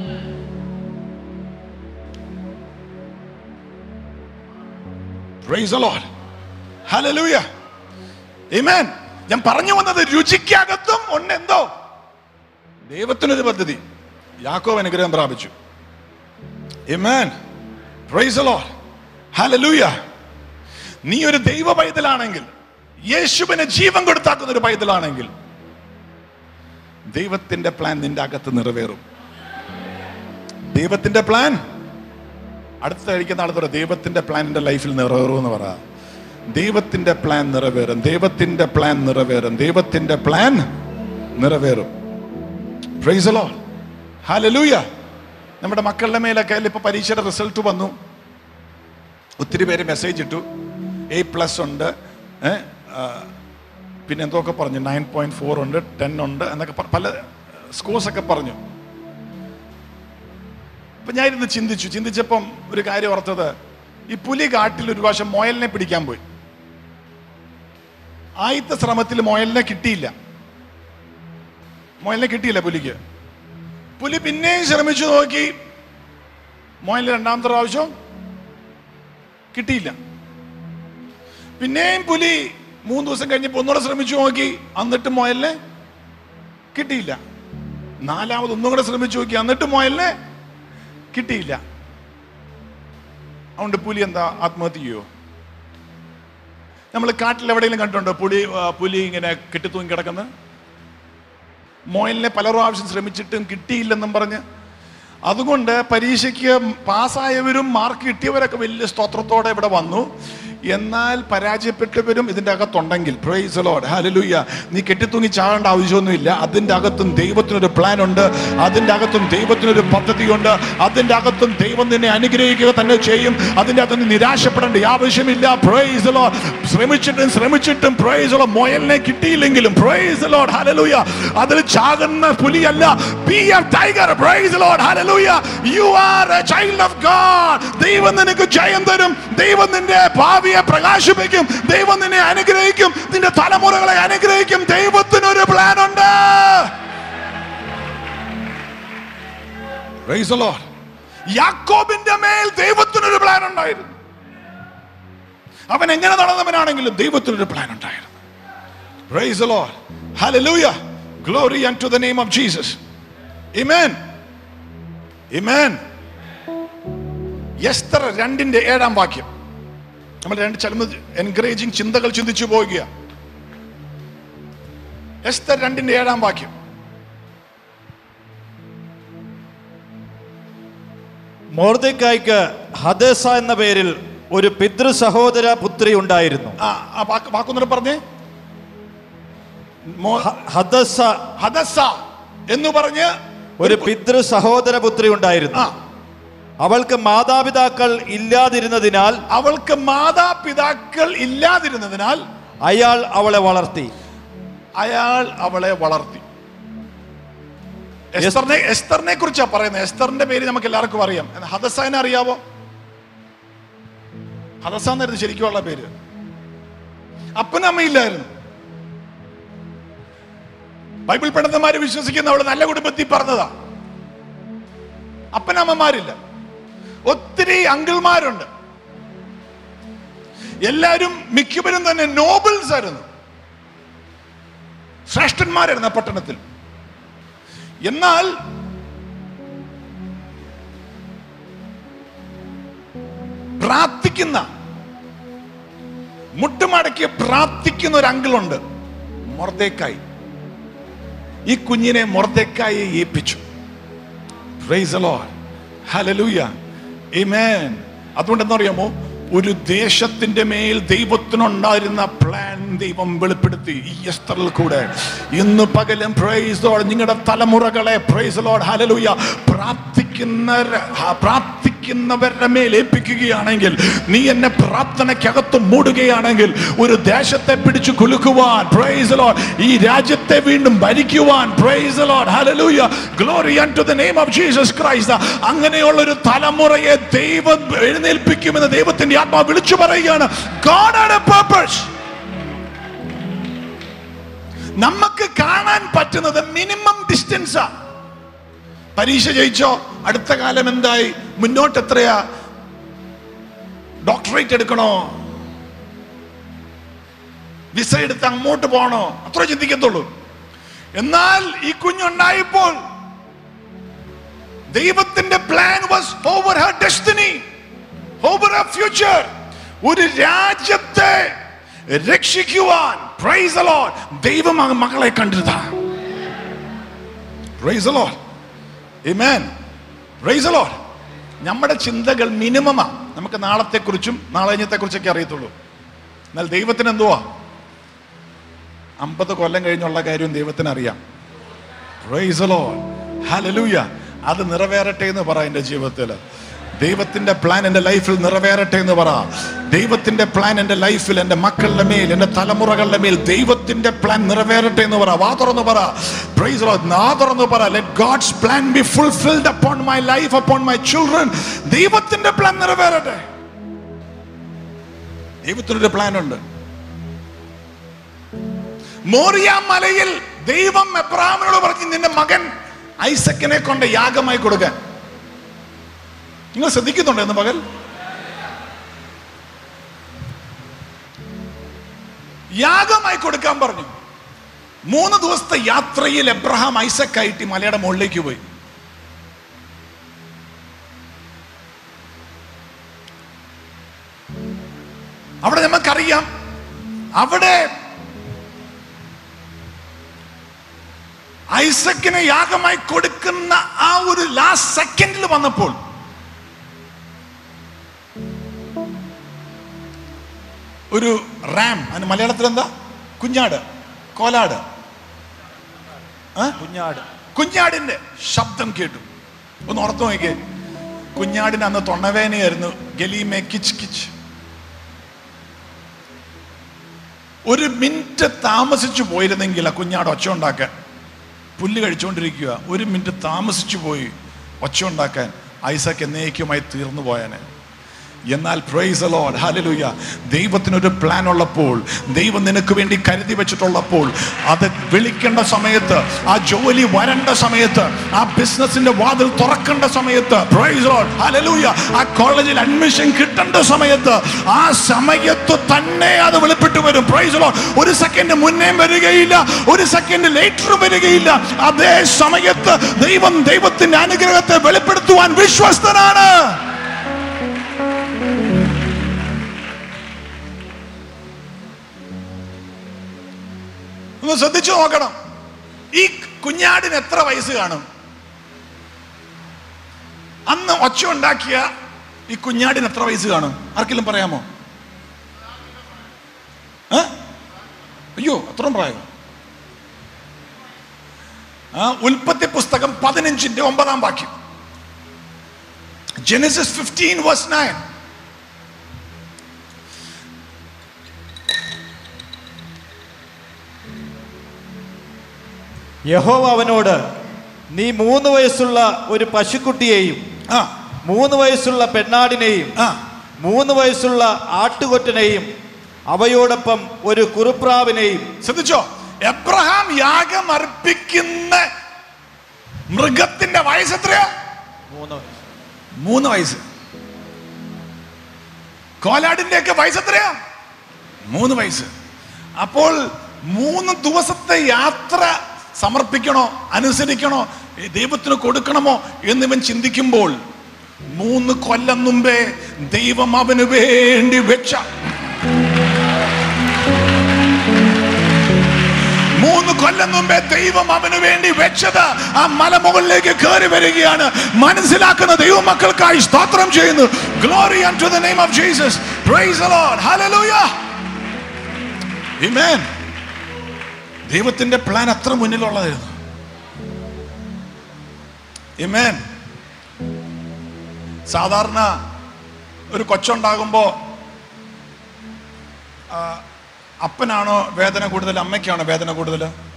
Praise the Lord, hallelujah, amen. ഞാൻ പറഞ്ഞു വന്നത് രുചിക്കകത്തും ഉണ്ട് എന്തോ ദൈവത്തിനൊരു പദ്ധതി. യാക്കോബ് അനുഗ്രഹം പ്രാപിച്ചു. Amen. Praise the Lord, hallelujah. നീ ഒരു ദൈവ പൈതലാണെങ്കിൽ, യേശുവിനെ ജീവൻ കൊടുത്താക്കുന്ന ഒരു പൈതലാണെങ്കിൽ, ദൈവത്തിന്റെ പ്ലാൻ നിന്റെ അകത്ത് നിറവേറും. ദൈവത്തിന്റെ പ്ലാൻ അടുത്ത കഴിക്കുന്ന ആൾ പറ, ദൈവത്തിന്റെ പ്ലാൻ എന്റെ ലൈഫിൽ നിറവേറും എന്ന് പറ. ദൈവത്തിന്റെ പ്ലാൻ നിറവേറും, ദൈവത്തിന്റെ പ്ലാൻ നിറവേറും, ദൈവത്തിന്റെ പ്ലാൻ നിറവേറും. Praise the Lord, hallelujah. നമ്മുടെ മക്കളുടെ മേലൊക്കെ ഇപ്പൊ പരീക്ഷയുടെ റിസൾട്ട് വന്നു. ഒത്തിരി പേര് മെസ്സേജ് ഇട്ടു, A+ ഉണ്ട്, പിന്നെ എന്തൊക്കെ പറഞ്ഞു, 9.4 ഉണ്ട്, 10 ഉണ്ട് എന്നൊക്കെ പല സ്കോഴ്സൊക്കെ പറഞ്ഞു. അപ്പൊ ഞാൻ ഇരുന്ന് ചിന്തിച്ചപ്പം ഒരു കാര്യം ഓർത്തത്, ഈ പുലി കാട്ടിൽ ഒരു പ്രാവശ്യം മുയലിനെ പിടിക്കാൻ പോയി. ആദ്യത്തെ ശ്രമത്തിൽ മുയലിനെ കിട്ടിയില്ല. പുലിക്ക്. പുലി പിന്നെയും ശ്രമിച്ചു നോക്കി. മുയലിന് രണ്ടാമത്തെ പ്രാവശ്യം കിട്ടിയില്ല. പിന്നെയും പുലി 3 ദിവസം കഴിഞ്ഞപ്പോൾ ഒന്നുകൂടെ ശ്രമിച്ചു നോക്കി. എന്നിട്ട് മുയലിനെ കിട്ടിയില്ല. 4ാമത് ഒന്നും കൂടെ ശ്രമിച്ചു നോക്കി. എന്നിട്ട് മുയലിനെ കിട്ടിയില്ല. അതുകൊണ്ട് പുലി എന്താ ആത്മഹത്യ ചെയ്യുമോ? നമ്മൾ കാട്ടിൽ എവിടെയെങ്കിലും കണ്ടിട്ടുണ്ടോ പുലി ഇങ്ങനെ കെട്ടിത്തൂങ്ങി കിടക്കുന്നത്? മുയലിനെ പല പ്രാവശ്യം ശ്രമിച്ചിട്ടും കിട്ടിയില്ലെന്നും പറഞ്ഞ്. അതുകൊണ്ട് പരീക്ഷയ്ക്ക് പാസ്സായവരും മാർക്ക് കിട്ടിയവരൊക്കെ വലിയ സ്തോത്രത്തോടെ ഇവിടെ വന്നു. എന്നാൽ പരാജയപ്പെട്ടവരും ഇതിൻ്റെ അകത്തുണ്ടെങ്കിൽ, പ്രൈസ് ദി ലോർഡ്, ഹല്ലേലൂയ, നീ കെട്ടിത്തൂങ്ങി ചാകേണ്ട ആവശ്യമൊന്നുമില്ല. അതിൻ്റെ അകത്തും ദൈവത്തിനൊരു പ്ലാൻ ഉണ്ട്. അതിൻ്റെ അകത്തും ദൈവത്തിനൊരു പദ്ധതിയുണ്ട്. അതിൻ്റെ അകത്തും ദൈവം നിന്നെ അനുഗ്രഹിക്കുക തന്നെ ചെയ്യും. അതിൻ്റെ അകത്ത് നിരാശപ്പെടേണ്ട ആവശ്യമില്ല. Praise the Lord. ശ്രമിച്ചിട്ടും പ്രൈസ് ദി ലോർഡ് മുയലിനെ കിട്ടിയില്ലെങ്കിലും, പ്രൈസ് ദി ലോർഡ്, ഹല്ലേലൂയ, അതിൽ ചാകുന്ന പുലിയല്ല. Be a tiger. Praise the Lord, hallelujah. You are a child of God. ദൈവം നിനക്ക് ജയം തരും. ദൈവം നിന്റെ ഭാവി പ്രകാശിപ്പിക്കും. ദൈവം നിന്നെ അനുഗ്രഹിക്കും. നിന്റെ തലമുറകളെ അനുഗ്രഹിക്കും. ദൈവത്തിനൊരു പ്ലാൻ ഉണ്ട്. Praise the Lord. യാക്കോബിന്റെ മേൽ ദൈവത്തിനൊരു പ്ലാൻ ഉണ്ടായിരുന്നു. അവൻ എങ്ങനെ നടന്നവനാണെങ്കിലും ദൈവത്തിനൊരു പ്ലാൻ ഉണ്ടായിരുന്നു. Praise the Lord, hallelujah, glory unto the name of Jesus. Amen, amen. Esther 2:7 വാക്യം. നമ്മൾ 2 എൻകറേജിങ് ചിന്തകൾ ചിന്തിച്ചു പോകുക. എസ്തർ 2:7 വാക്യം. മൊർദെഖായിക്ക് ഹദസ എന്ന പേരിൽ ഒരു പിതൃ സഹോദര പുത്രി ഉണ്ടായിരുന്നു. വാക്കൊന്നു പറഞ്ഞേ. ഹദസ എന്ന് പറഞ്ഞ് ഒരു പിതൃ സഹോദര പുത്രി ഉണ്ടായിരുന്നു. അവൾക്ക് മാതാപിതാക്കൾ ഇല്ലാതിരുന്നതിനാൽ അയാൾ അവളെ വളർത്തി. എസ്തറിനെ കുറിച്ചാ പറയുന്നത്. എസ്തറിന്റെ പേര് നമുക്ക് എല്ലാവർക്കും അറിയാം. ഹദസനെ അറിയാവോ? ഹദസ എന്നായിരുന്നു ശരിക്കുള്ള പേര്. അപ്പനമ്മയില്ലായിരുന്നു. ബൈബിൾ പണ്ഡിതന്മാര് വിശ്വസിക്കുന്ന അവള് നല്ല കുടുംബത്തിൽ പറഞ്ഞതാ. അപ്പനമ്മമാരില്ല. ഒത്തിരി അങ്കിൾമാരുണ്ട്. എല്ലാവരും മിക്കവരും തന്നെ നോബിൾസ് ആയിരുന്നു, ശ്രേഷ്ഠന്മാരായിരുന്നു പട്ടണത്തിൽ. എന്നാൽ പ്രാർത്ഥിക്കുന്ന, മുട്ടുമടക്കി പ്രാർത്ഥിക്കുന്ന ഒരു അങ്കിളുണ്ട്, മൊർദെഖായി. ഈ കുഞ്ഞിനെ മൊർദെഖായിയെ ഏൽപ്പിച്ചു. Praise the Lord, hallelujah, amen. അതുകൊണ്ട് എന്താ അറിയാമോ, ഒരു ദേശത്തിന്റെ മേൽ ദൈവത്തിനുണ്ടായിരുന്ന പ്ലാൻ ദൈവം വെളിപ്പെടുത്തി ഈ എസ്തറിൽ കൂടെ. ഇന്ന് പകലും പ്രൈസ് ദി ലോർഡ് നിങ്ങളുടെ തലമുറകളെ, പ്രൈസ് ദി ലോർഡ്, ഹല്ലേലൂയ, പ്രാർത്ഥിക്കുന്നവരുടെ മേൽ ഏൽപ്പിക്കുകയാണെങ്കിൽ, നീ എന്നെ പ്രാർത്ഥനയ്ക്കകത്ത് മൂടുകയാണെങ്കിൽ, ഒരു ദേശത്തെ പിടിച്ചു കുലുക്കുവാൻ, പ്രൈസ് ദി ലോർഡ്, ഈ രാജ്യത്തെ വീണ്ടും ഭരിക്കുവാൻ, praise the Lord, hallelujah, glory unto the name of Jesus Christ, അങ്ങനെയുള്ള ഒരു തലമുറയെ ദൈവം എഴുന്നേൽപ്പിക്കുമെന്ന് ദൈവത്തിന്റെ ആത്മാവ് വിളിച്ചു പറയുകയാണ്. God had a purpose. നമുക്ക് കാണാൻ പറ്റുന്നത് മിനിമം ഡിസ്റ്റൻസാ. പരീക്ഷ ജയിച്ചോ, അടുത്ത കാലം എന്തായി, മുന്നോട്ട് എത്രയാ, ഡോക്ടറേറ്റ് എടുക്കണോ, വിസ എടുത്ത് അങ്ങോട്ട് പോകണോ, അത്ര ചിന്തിക്കത്തുള്ളൂ. എന്നാൽ ഈ കുഞ്ഞുണ്ടായപ്പോൾ ദൈവത്തിന്റെ plan was over her destiny, over her future. ഒരു രാജ്യത്തെ രക്ഷിക്കുവാൻ, പ്രൈസ് ദി ലോർഡ്, ദൈവം മകളെ കണ്ടിരുന്ന. Praise the Lord, amen, praise the Lord. നമ്മുടെ ചിന്തകൾ മിനിമമാ. നമുക്ക് നാളത്തെക്കുറിച്ചും നാളെ കഴിഞ്ഞത്തെക്കുറിച്ചൊക്കെ അറിയത്തുള്ളൂ. എന്നാൽ ദൈവത്തിന് എന്തുവാ, 50 കൊല്ലം കഴിഞ്ഞുള്ള കാര്യം ദൈവത്തിന് അറിയാം. Praise the Lord, hallelujah. അത് നിറവേറട്ടെ എന്ന് പറ. എൻ്റെ ജീവിതത്തിൽ ദൈവത്തിന്റെ പ്ലാൻ എൻ്റെ ലൈഫിൽ നിറവേറട്ടെ എന്ന് പറ. ദൈവത്തിന്റെ പ്ലാൻ എൻ്റെ ലൈഫിൽ, എൻ്റെ മക്കളുടെ മേൽ, എൻ്റെ തലമുറകളുടെ മേൽ ദൈവത്തിന്റെ പ്ലാൻ നിറവേറട്ടെ എന്ന് പറ. വാ തുറന്ന് പറ. പ്രൈസ് ദി ലോർഡ്, നാ തുറന്ന് പറ. Let God's plan be fulfilled upon my life, upon my children. ദൈവത്തിന്റെ പ്ലാൻ നിറവേറട്ടെ. ദൈവത്തിനൊരു പ്ലാൻ ഉണ്ട്. മോറിയ മലയിൽ ദൈവം എബ്രഹാമിനോട് പറഞ്ഞു, നിന്റെ മകൻ ഐസക്കിനെ കൊണ്ട് യാഗമായി കൊടുക്കാൻ. നിങ്ങൾ ശ്രദ്ധിക്കുന്നുണ്ടോ എന്ന് പകൽ? യാഗമായി കൊടുക്കാൻ പറഞ്ഞു. 3 ദിവസത്തെ യാത്രയിൽ എബ്രഹാം ഐസക്കായിട്ട് മലയുടെ മുകളിലേക്ക് പോയി. അവിടെ നമുക്കറിയാം, അവിടെ ഐസക്കിനെ യാഗമായി കൊടുക്കുന്ന ആ ഒരു ലാസ്റ്റ് സെക്കൻഡിൽ വന്നപ്പോൾ ഒരു റാം, അതിന് മലയാളത്തിൽ എന്താ? കുഞ്ഞാട്, കോലാട്, കുഞ്ഞാടിന്റെ ശബ്ദം കേട്ടു. ഒന്ന് ഓർത്തു നോക്കിയേ, കുഞ്ഞാടിന് അന്ന് തൊണ്ടവേനയായിരുന്നു. ഗലീമേ കിച്ച് കിച്ച്. 1 മിനിറ്റ് താമസിച്ചു പോയിരുന്നെങ്കിൽ ആ കുഞ്ഞാട് ഒച്ച ഉണ്ടാക്കാൻ, പുല്ല് കഴിച്ചുകൊണ്ടിരിക്കുക, 1 മിനിറ്റ് താമസിച്ചു പോയി ഒച്ച ഉണ്ടാക്കാൻ ഐസക്ക് എന്നേക്കുമായി തീർന്നു പോയാനെ. എന്നാൽ പ്രൈസ് ദി ലോർഡ്, ഹല്ലേലൂയ, ദൈവത്തിനൊരു പ്ലാൻ ഉള്ളപ്പോൾ, ദൈവം നിനക്ക് വേണ്ടി കരുതി വെച്ചിട്ടുള്ളപ്പോൾ, അത് വിളിക്കേണ്ട സമയത്ത്, ആ ജോലി വരേണ്ട സമയത്ത്, ആ ബിസിനസിന്റെ വാതിൽ തുറക്കേണ്ട സമയത്ത്, പ്രൈസ് ദി ലോർഡ്, ഹല്ലേലൂയ, ആ കോളേജിൽ അഡ്മിഷൻ കിട്ടേണ്ട സമയത്ത്, ആ സമയത്ത് തന്നെ അത് വെളിപ്പെട്ടു വരും. Praise the Lord. 1 സെക്കൻഡ് മുന്നേയും വരികയില്ല, 1 സെക്കൻഡ് ലേറ്ററും വരികയില്ല. അതേ സമയത്ത് ദൈവം ദൈവത്തിന്റെ അനുഗ്രഹത്തെ വെളിപ്പെടുത്തുവാൻ വിശ്വസ്തനാണ്. ഒന്ന് ശ്രദ്ധിച്ചു നോക്കണം. ഈ കുഞ്ഞാടിന് എത്ര വയസ്സ് കാണും? അന്ന് ഒച്ച ഉണ്ടാക്കിയ ഈ കുഞ്ഞാടിന് എത്ര വയസ്സ് കാണും? ആർക്കെങ്കിലും പറയാമോ? അയ്യോ, അത്രയും പ്രായം. ഉൽപ്പത്തി പുസ്തകം 15-ന്റെ 9-ാം വാക്യം, ജെനസിസ് 15:9. യഹോവ അവനോട്, നീ 3 വയസ്സുള്ള ഒരു പശുക്കുട്ടിയെയും 3 വയസ്സുള്ള പെണ്ണാടിനെയും 3 വയസ്സുള്ള ആട്ടുകൊറ്റനെയും അവയോടൊപ്പം ഒരു കുറുപ്രാവിനെയും. ശ്രദ്ധിച്ചോ, എബ്രഹാം യാഗം അർപ്പിക്കുന്ന മൃഗത്തിന്റെ വയസ്സ് എത്രയാ? 3 വയസ്സ്. കോലാടിന്റെ ഒക്കെ വയസ്സ് എത്രയാ? 3 വയസ്സ്. അപ്പോൾ 3 ദിവസത്തെ യാത്ര സമർപ്പിക്കണോ, അനുസരിക്കണോ, ദൈവത്തിന് കൊടുക്കണമോ എന്നിവൻ ചിന്തിക്കുമ്പോൾ 3 കൊല്ലം മുമ്പേ ദൈവം അവന് വേണ്ടി വെച്ച 3 കൊല്ലം മുമ്പേ ദൈവം അവന് വേണ്ടി വെച്ചത് ആ മലമുകളിലേക്ക് കയറി വരികയാണ്. മനസ്സിലാക്കുന്ന ദൈവമക്കൾക്കായി സ്തോത്രം ചെയ്യുന്നു. Glory unto the name of Jesus. Praise the Lord. Hallelujah. Amen. ദൈവത്തിന്റെ പ്ലാൻ അത്ര മുന്നിലുള്ളതായിരുന്നു. Amen. സാധാരണ ഒരു കൊച്ചുണ്ടാകുമ്പോ അപ്പനാണോ വേദന കൂടുതൽ, അമ്മയ്ക്കാണോ വേദന കൂടുതൽ?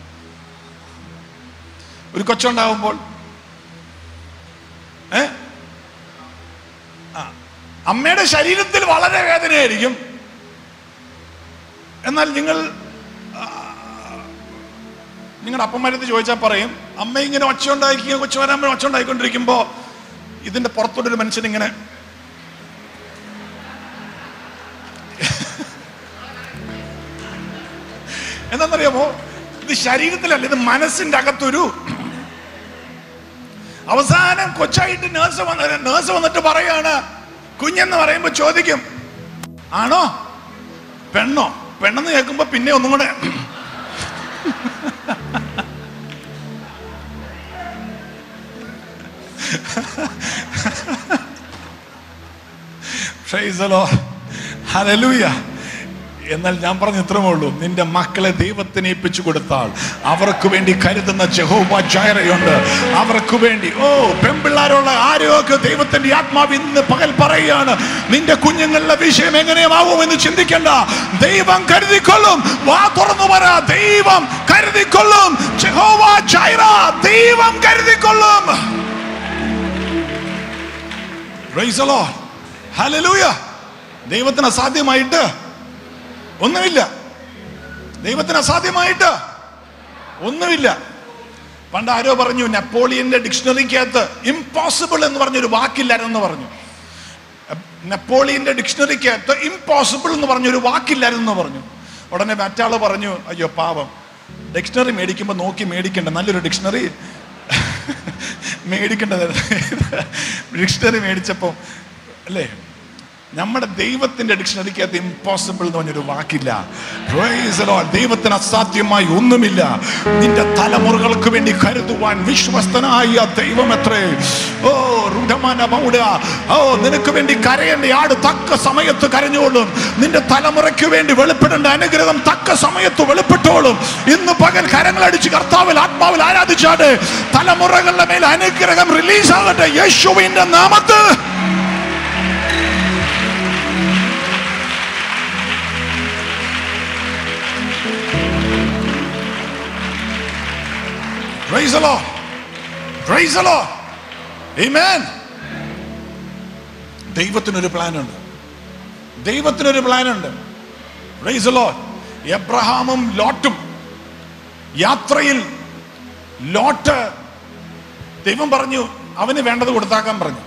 ഒരു കൊച്ചുണ്ടാകുമ്പോൾ അമ്മയുടെ ശരീരത്തിൽ വളരെ വേദനയായിരിക്കും. എന്നാൽ നിങ്ങളുടെ അപ്പന്മാരടുത്ത് ചോദിച്ചാൽ പറയും, അമ്മ ഇങ്ങനെ ഒച്ച ഉണ്ടാക്കി, കൊച്ചു വരാൻ ഒച്ച ഉണ്ടായിക്കൊണ്ടിരിക്കുമ്പോ ഇതിന്റെ പുറത്തോട്ടൊരു മനുഷ്യൻ ഇങ്ങനെ എന്താണെന്നറിയാമോ? ഇത് ശരീരത്തിലല്ല, ഇത് മനസ്സിന്റെ അകത്തൊരു. അവസാനം കൊച്ചായിട്ട് നേഴ്സ് വന്നിട്ട് പറയാണ്, കുഞ്ഞെന്ന് പറയുമ്പോ ചോദിക്കും, ആണോ പെണ്ണോ? പെണ്ണെന്ന് കേൾക്കുമ്പോ പിന്നെ ഒന്നും കൂടെ Praise the Lord. Hallelujah. എന്നാൽ ഞാൻ പറഞ്ഞ ഇത്രമേ ഉള്ളൂ, നിന്റെ മക്കളെ ദൈവത്തിന് ഏൽപ്പിച്ചു കൊടുത്താൽ അവർക്ക് വേണ്ടി കരുതുന്ന യഹോവ ജയറയുണ്ട്. അവർക്ക് വേണ്ടി പെൺപിള്ളാരുള്ള ആരോഗ്യ ദൈവത്തിന്റെ ആത്മാവ് ഇന്ന് പകൽ പറയുകയാണ്, നിന്റെ കുഞ്ഞുങ്ങളുടെ വിഷയം എങ്ങനെയാവും എന്ന് ചിന്തിക്കണ്ട. ദൈവം കരുതിക്കൊള്ളും. വാ തുറന്നു പറ, ദൈവം കരുതിക്കൊള്ളും. യഹോവ ജയറ, ദൈവം കരുതിക്കൊള്ളും. Praise the Lord. Hallelujah. ദൈവത്തിന് അസാധ്യമായിട്ട് ഒന്നുമില്ല. ദൈവത്തിന് അസാധ്യമായിട്ട് ഒന്നുമില്ല. പണ്ട് ആരോ പറഞ്ഞു, നെപ്പോളിയന്റെ ഡിക്ഷണറിക്കകത്ത് ഇംപോസിബിൾ എന്ന് പറഞ്ഞൊരു വാക്കില്ലായിരുന്നു പറഞ്ഞു. നെപ്പോളിയന്റെ ഡിക്ഷണറിക്കകത്ത് ഇംപോസിബിൾ എന്ന് പറഞ്ഞൊരു വാക്കില്ലായിരുന്നു പറഞ്ഞു. ഉടനെ മറ്റാള് പറഞ്ഞു, അയ്യോ പാവം, ഡിക്ഷണറി മേടിക്കുമ്പോൾ നോക്കി മേടിക്കണ്ട, നല്ലൊരു ഡിക്ഷണറി മേടിക്കേണ്ടത്. ഡിക്ഷണറി മേടിച്ചപ്പോൾ അല്ലേ, നമ്മുടെ ദൈവത്തിന്റെ ഡിക്ഷണറിക്കകത്ത് ഇംപോസിബിൾ എന്ന് പറഞ്ഞൊരു വാക്കില്ല. Price the Lord. ദൈവത്തിന് അസാധ്യമായി ഒന്നുമില്ല. നിന്റെ തലമുറകൾക്ക് വേണ്ടി കരുതുവാൻ വിശ്വസ്തനായ ദൈവം എത്രേ. ഓ റുഡമാന മൗഡ, ഓ നിനക്ക് വേണ്ടി കരയേണ്ട ആട് തക്ക സമയത്ത് കരഞ്ഞോളും. നിന്റെ തലമുറയ്ക്ക് വേണ്ടി വെളിപ്പെടേണ്ട അനുഗ്രഹം തക്ക സമയത്ത് വെളിപ്പെട്ടോളും. ഇന്ന് പകൽ കരങ്ങളടിച്ച് കർത്താവിൽ ആത്മാവിൽ ആരാധിച്ചാട് തലമുറകളുടെ മേൽ അനുഗ്രഹം റിലീസ് ആകട്ടെ യേശുവിന്റെ നാമത്തിൽ. Praise the Lord. Praise the Lord. Amen. ദൈവത്തിനൊരു പ്ലാൻ ഉണ്ട്. ദൈവത്തിനൊരു പ്ലാൻ ഉണ്ട്. Praise the Lord. എബ്രഹാമും ലോട്ടും യാത്രയിൽ ലോട്ട് ദൈവം പറഞ്ഞു അവന് വേണ്ടത് കൊടുത്താക്കാൻ പറഞ്ഞു.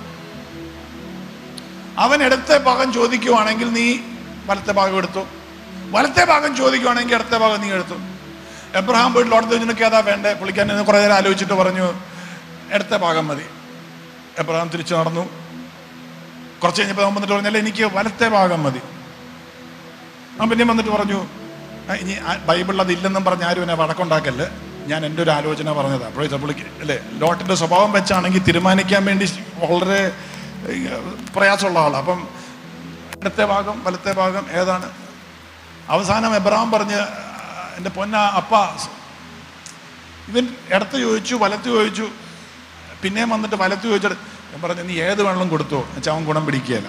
അവൻ ഇടത്തെ ഭാഗം ചോദിക്കുവാണെങ്കിൽ നീ വലത്തെ ഭാഗം എടുത്തു, വലത്തെ ഭാഗം ചോദിക്കുവാണെങ്കിൽ ഇടത്തെ ഭാഗം നീ എടുത്തു. എബ്രഹാം പോയിട്ട് ലോട്ട് നിനക്ക് ഏതാ വേണ്ടേ? പുള്ളിക്കാൻ കുറെ നേരം ആലോചിച്ചിട്ട് പറഞ്ഞു ഇടത്തെ ഭാഗം മതി. എബ്രഹാം തിരിച്ചു നടന്നു. കുറച്ച് കഴിഞ്ഞപ്പോൾ അവൻ വന്നിട്ട് പറഞ്ഞാൽ എനിക്ക് വലത്തെ ഭാഗം മതി. അവൻ പിന്നെയും വന്നിട്ട് പറഞ്ഞു ഇനി ബൈബിളിൽ അതില്ലെന്നും പറഞ്ഞ് ആരും എന്നെ വടക്കുണ്ടാക്കല്ലേ, ഞാൻ എൻ്റെ ഒരു ആലോചന പറഞ്ഞതാണ്. അപ്പോൾ പുള്ളിക്ക് അല്ലേ ലോട്ടിൻ്റെ സ്വഭാവം വെച്ചാണെങ്കിൽ തീരുമാനിക്കാൻ വേണ്ടി വളരെ പ്രയാസമുള്ള ആളാണ്. അപ്പം ഇടത്തെ ഭാഗം വലത്തെ ഭാഗം ഏതാണ്? അവസാനം എബ്രഹാം പറഞ്ഞ് എൻ്റെ പൊന്ന അപ്പ, ഇവൻ ഇടത്ത് ചോദിച്ചു വലത്ത് ചോദിച്ചു, പിന്നെയും വന്നിട്ട് വലത്ത് ചോദിച്ചിട്ട് ഞാൻ പറഞ്ഞു നീ ഏത് വെള്ളം കൊടുത്തോ എന്നുവെച്ചാൽ അവൻ ഗുണം പിടിക്കുകയില്ല.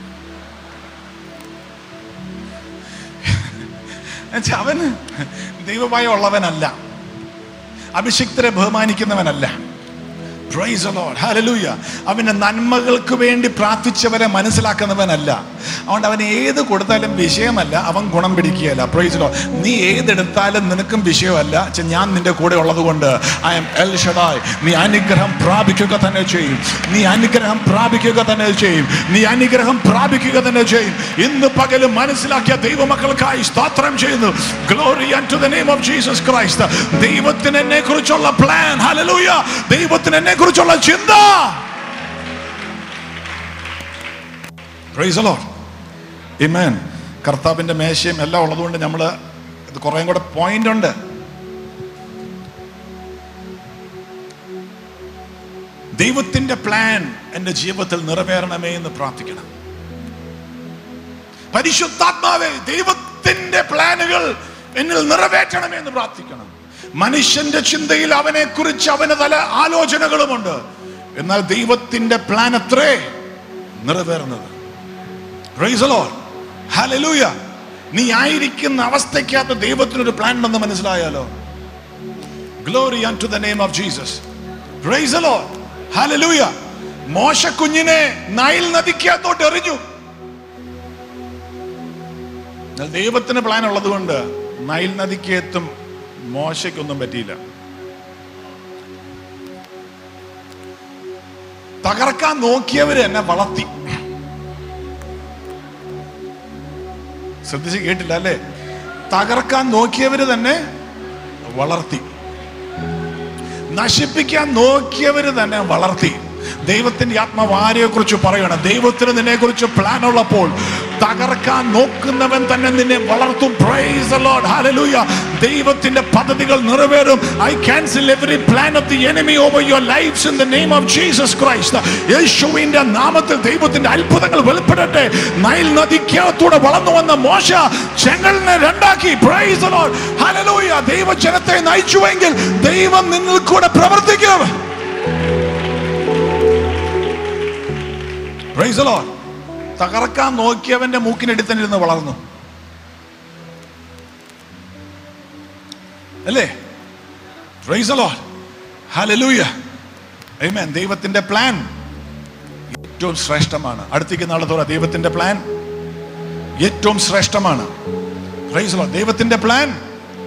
എന്നുവെച്ചാൽ അവന് ദൈവഭയം ഉള്ളവനല്ല, അഭിഷിക്തരെ ബഹുമാനിക്കുന്നവനല്ല. Praise the Lord. Hallelujah. അവന്റെ നന്മകൾക്ക് വേണ്ടി പ്രാർത്ഥിച്ചവരെ മനസ്സിലാക്കുന്നവനല്ല. അതുകൊണ്ട് അവൻ ഏത് കൊടുത്താലും വിഷയമല്ല, അവൻ ഗുണം പിടിക്കുകയല്ല. Praise the Lord. നീ ഏതെടുത്താലും നിനക്കും വിഷയമല്ല. ഞാൻ നിന്റെ കൂടെ ഉള്ളത് കൊണ്ട് I am El Shaddai. നീ അനുഗ്രഹം പ്രാപിക്കുക തന്നെ ചെയ്യും. നീ അനുഗ്രഹം പ്രാപിക്കുക തന്നെ ചെയ്യും. നീ അനുഗ്രഹം പ്രാപിക്കുക തന്നെ ചെയ്യും. ഇന്ന് പകലും മനസ്സിലാക്കിയ ദൈവമക്കൾക്കായി സ്തോത്രം ചെയ്യുന്നു. Glory unto the name of Jesus Christ. ദൈവത്തിന് എന്നെ കുറിച്ചുള്ള പ്ലാൻ. Hallelujah. ദൈവത്തിന് എന്നെ കുറിച്ചുള്ള ചിന്ത. Praise the Lord. Amen. കർത്താവിന്റെ മേശയും എല്ലാം ഉള്ളതുകൊണ്ട് നമ്മൾ ഇത് കുറേയും കൂടെ പോയിന്റ് ഉണ്ട്. ദൈവത്തിന്റെ പ്ലാൻ എൻ്റെ ജീവിതത്തിൽ നിറവേറണമേ എന്ന് പ്രാർത്ഥിക്കണം. പരിശുദ്ധാത്മാവേ ദൈവത്തിന്റെ പ്ലാനുകൾ എന്നിൽ നിറവേറ്റണമേ എന്ന് പ്രാർത്ഥിക്കണം. മനുഷ്യന്റെ ചിന്തയിൽ അവനെ കുറിച്ച് അവന് പല ആലോചനകളുമുണ്ട്, എന്നാൽ ദൈവത്തിന്റെ പ്ലാൻ അത്രേ നിറവേറുന്നത്. Praise the Lord. Hallelujah. നീ ആയിരിക്കുന്ന അവസ്ഥയ്ക്കകത്ത് ദൈവത്തിനൊരു പ്ലാൻ ഉണ്ടെന്ന് മനസ്സിലായാലോ? Glory unto the name of Jesus. Praise the Lord. Hallelujah. മോശ കുഞ്ഞിനെ നൈൽ നദിക്കകത്തോട്ട് എറിഞ്ഞു. ദൈവത്തിന് പ്ലാൻ ഉള്ളത് കൊണ്ട് നൈൽ നദിക്കകത്തും മോശയ്ക്കൊന്നും പറ്റിയില്ല. തകർക്കാൻ നോക്കിയവര് എന്നെ വളർത്തി. ശ്രദ്ധിച്ച് കേട്ടില്ല അല്ലേ? തകർക്കാൻ നോക്കിയവര് തന്നെ വളർത്തി. നശിപ്പിക്കാൻ നോക്കിയവര് തന്നെ വളർത്തി. ദൈവത്തിന്റെ ആത്മാവ് ആരെയെ കുറിച്ച് പറയണം? ദൈവത്തിന് നിന്നെ കുറിച്ച് പ്ലാൻ ഉള്ളപ്പോൾ തകർക്കാൻ നോക്കുന്നവൻ തന്നെ നിന്നെ വളർത്തും. Praise the Lord. Hallelujah. ദൈവത്തിന്റെ പദ്ധതികൾ നിറവേറും. I cancel every plan of the enemy over your lives in the name of Jesus Christ. യേശുവിന്റെ നാമത്തിൽ ദൈവത്തിന്റെ അത്ഭുതങ്ങൾ വെളിപ്പെടട്ടെ. നൈൽ നദിക്കകത്തൂടെ വളർന്നു വന്ന മോശ ചെങ്കടലിനെ രണ്ടാക്കി. Praise the Lord. Hallelujah. ദൈവജനത്തെ നയിച്ചുവെങ്കിൽ ദൈവം നിന്നിൽ കൂടെ പ്രവർത്തിക്കും. Praise the Lord. തകർക്കാൻ നോക്കിയവന്റെ മൂക്കിനടിത്തന്നിരുന്ന് വളർന്നു അല്ലേ? Praise the Lord. Hallelujah. Amen. ദൈവത്തിന്റെ പ്ലാൻ ഏറ്റവും ശ്രേഷ്ഠമാണ്. അടുത്തേക്ക് നാളെ തോറ ദൈവത്തിന്റെ പ്ലാൻ ഏറ്റവും ശ്രേഷ്ഠമാണ്. Praise the Lord. ദൈവത്തിന്റെ പ്ലാൻ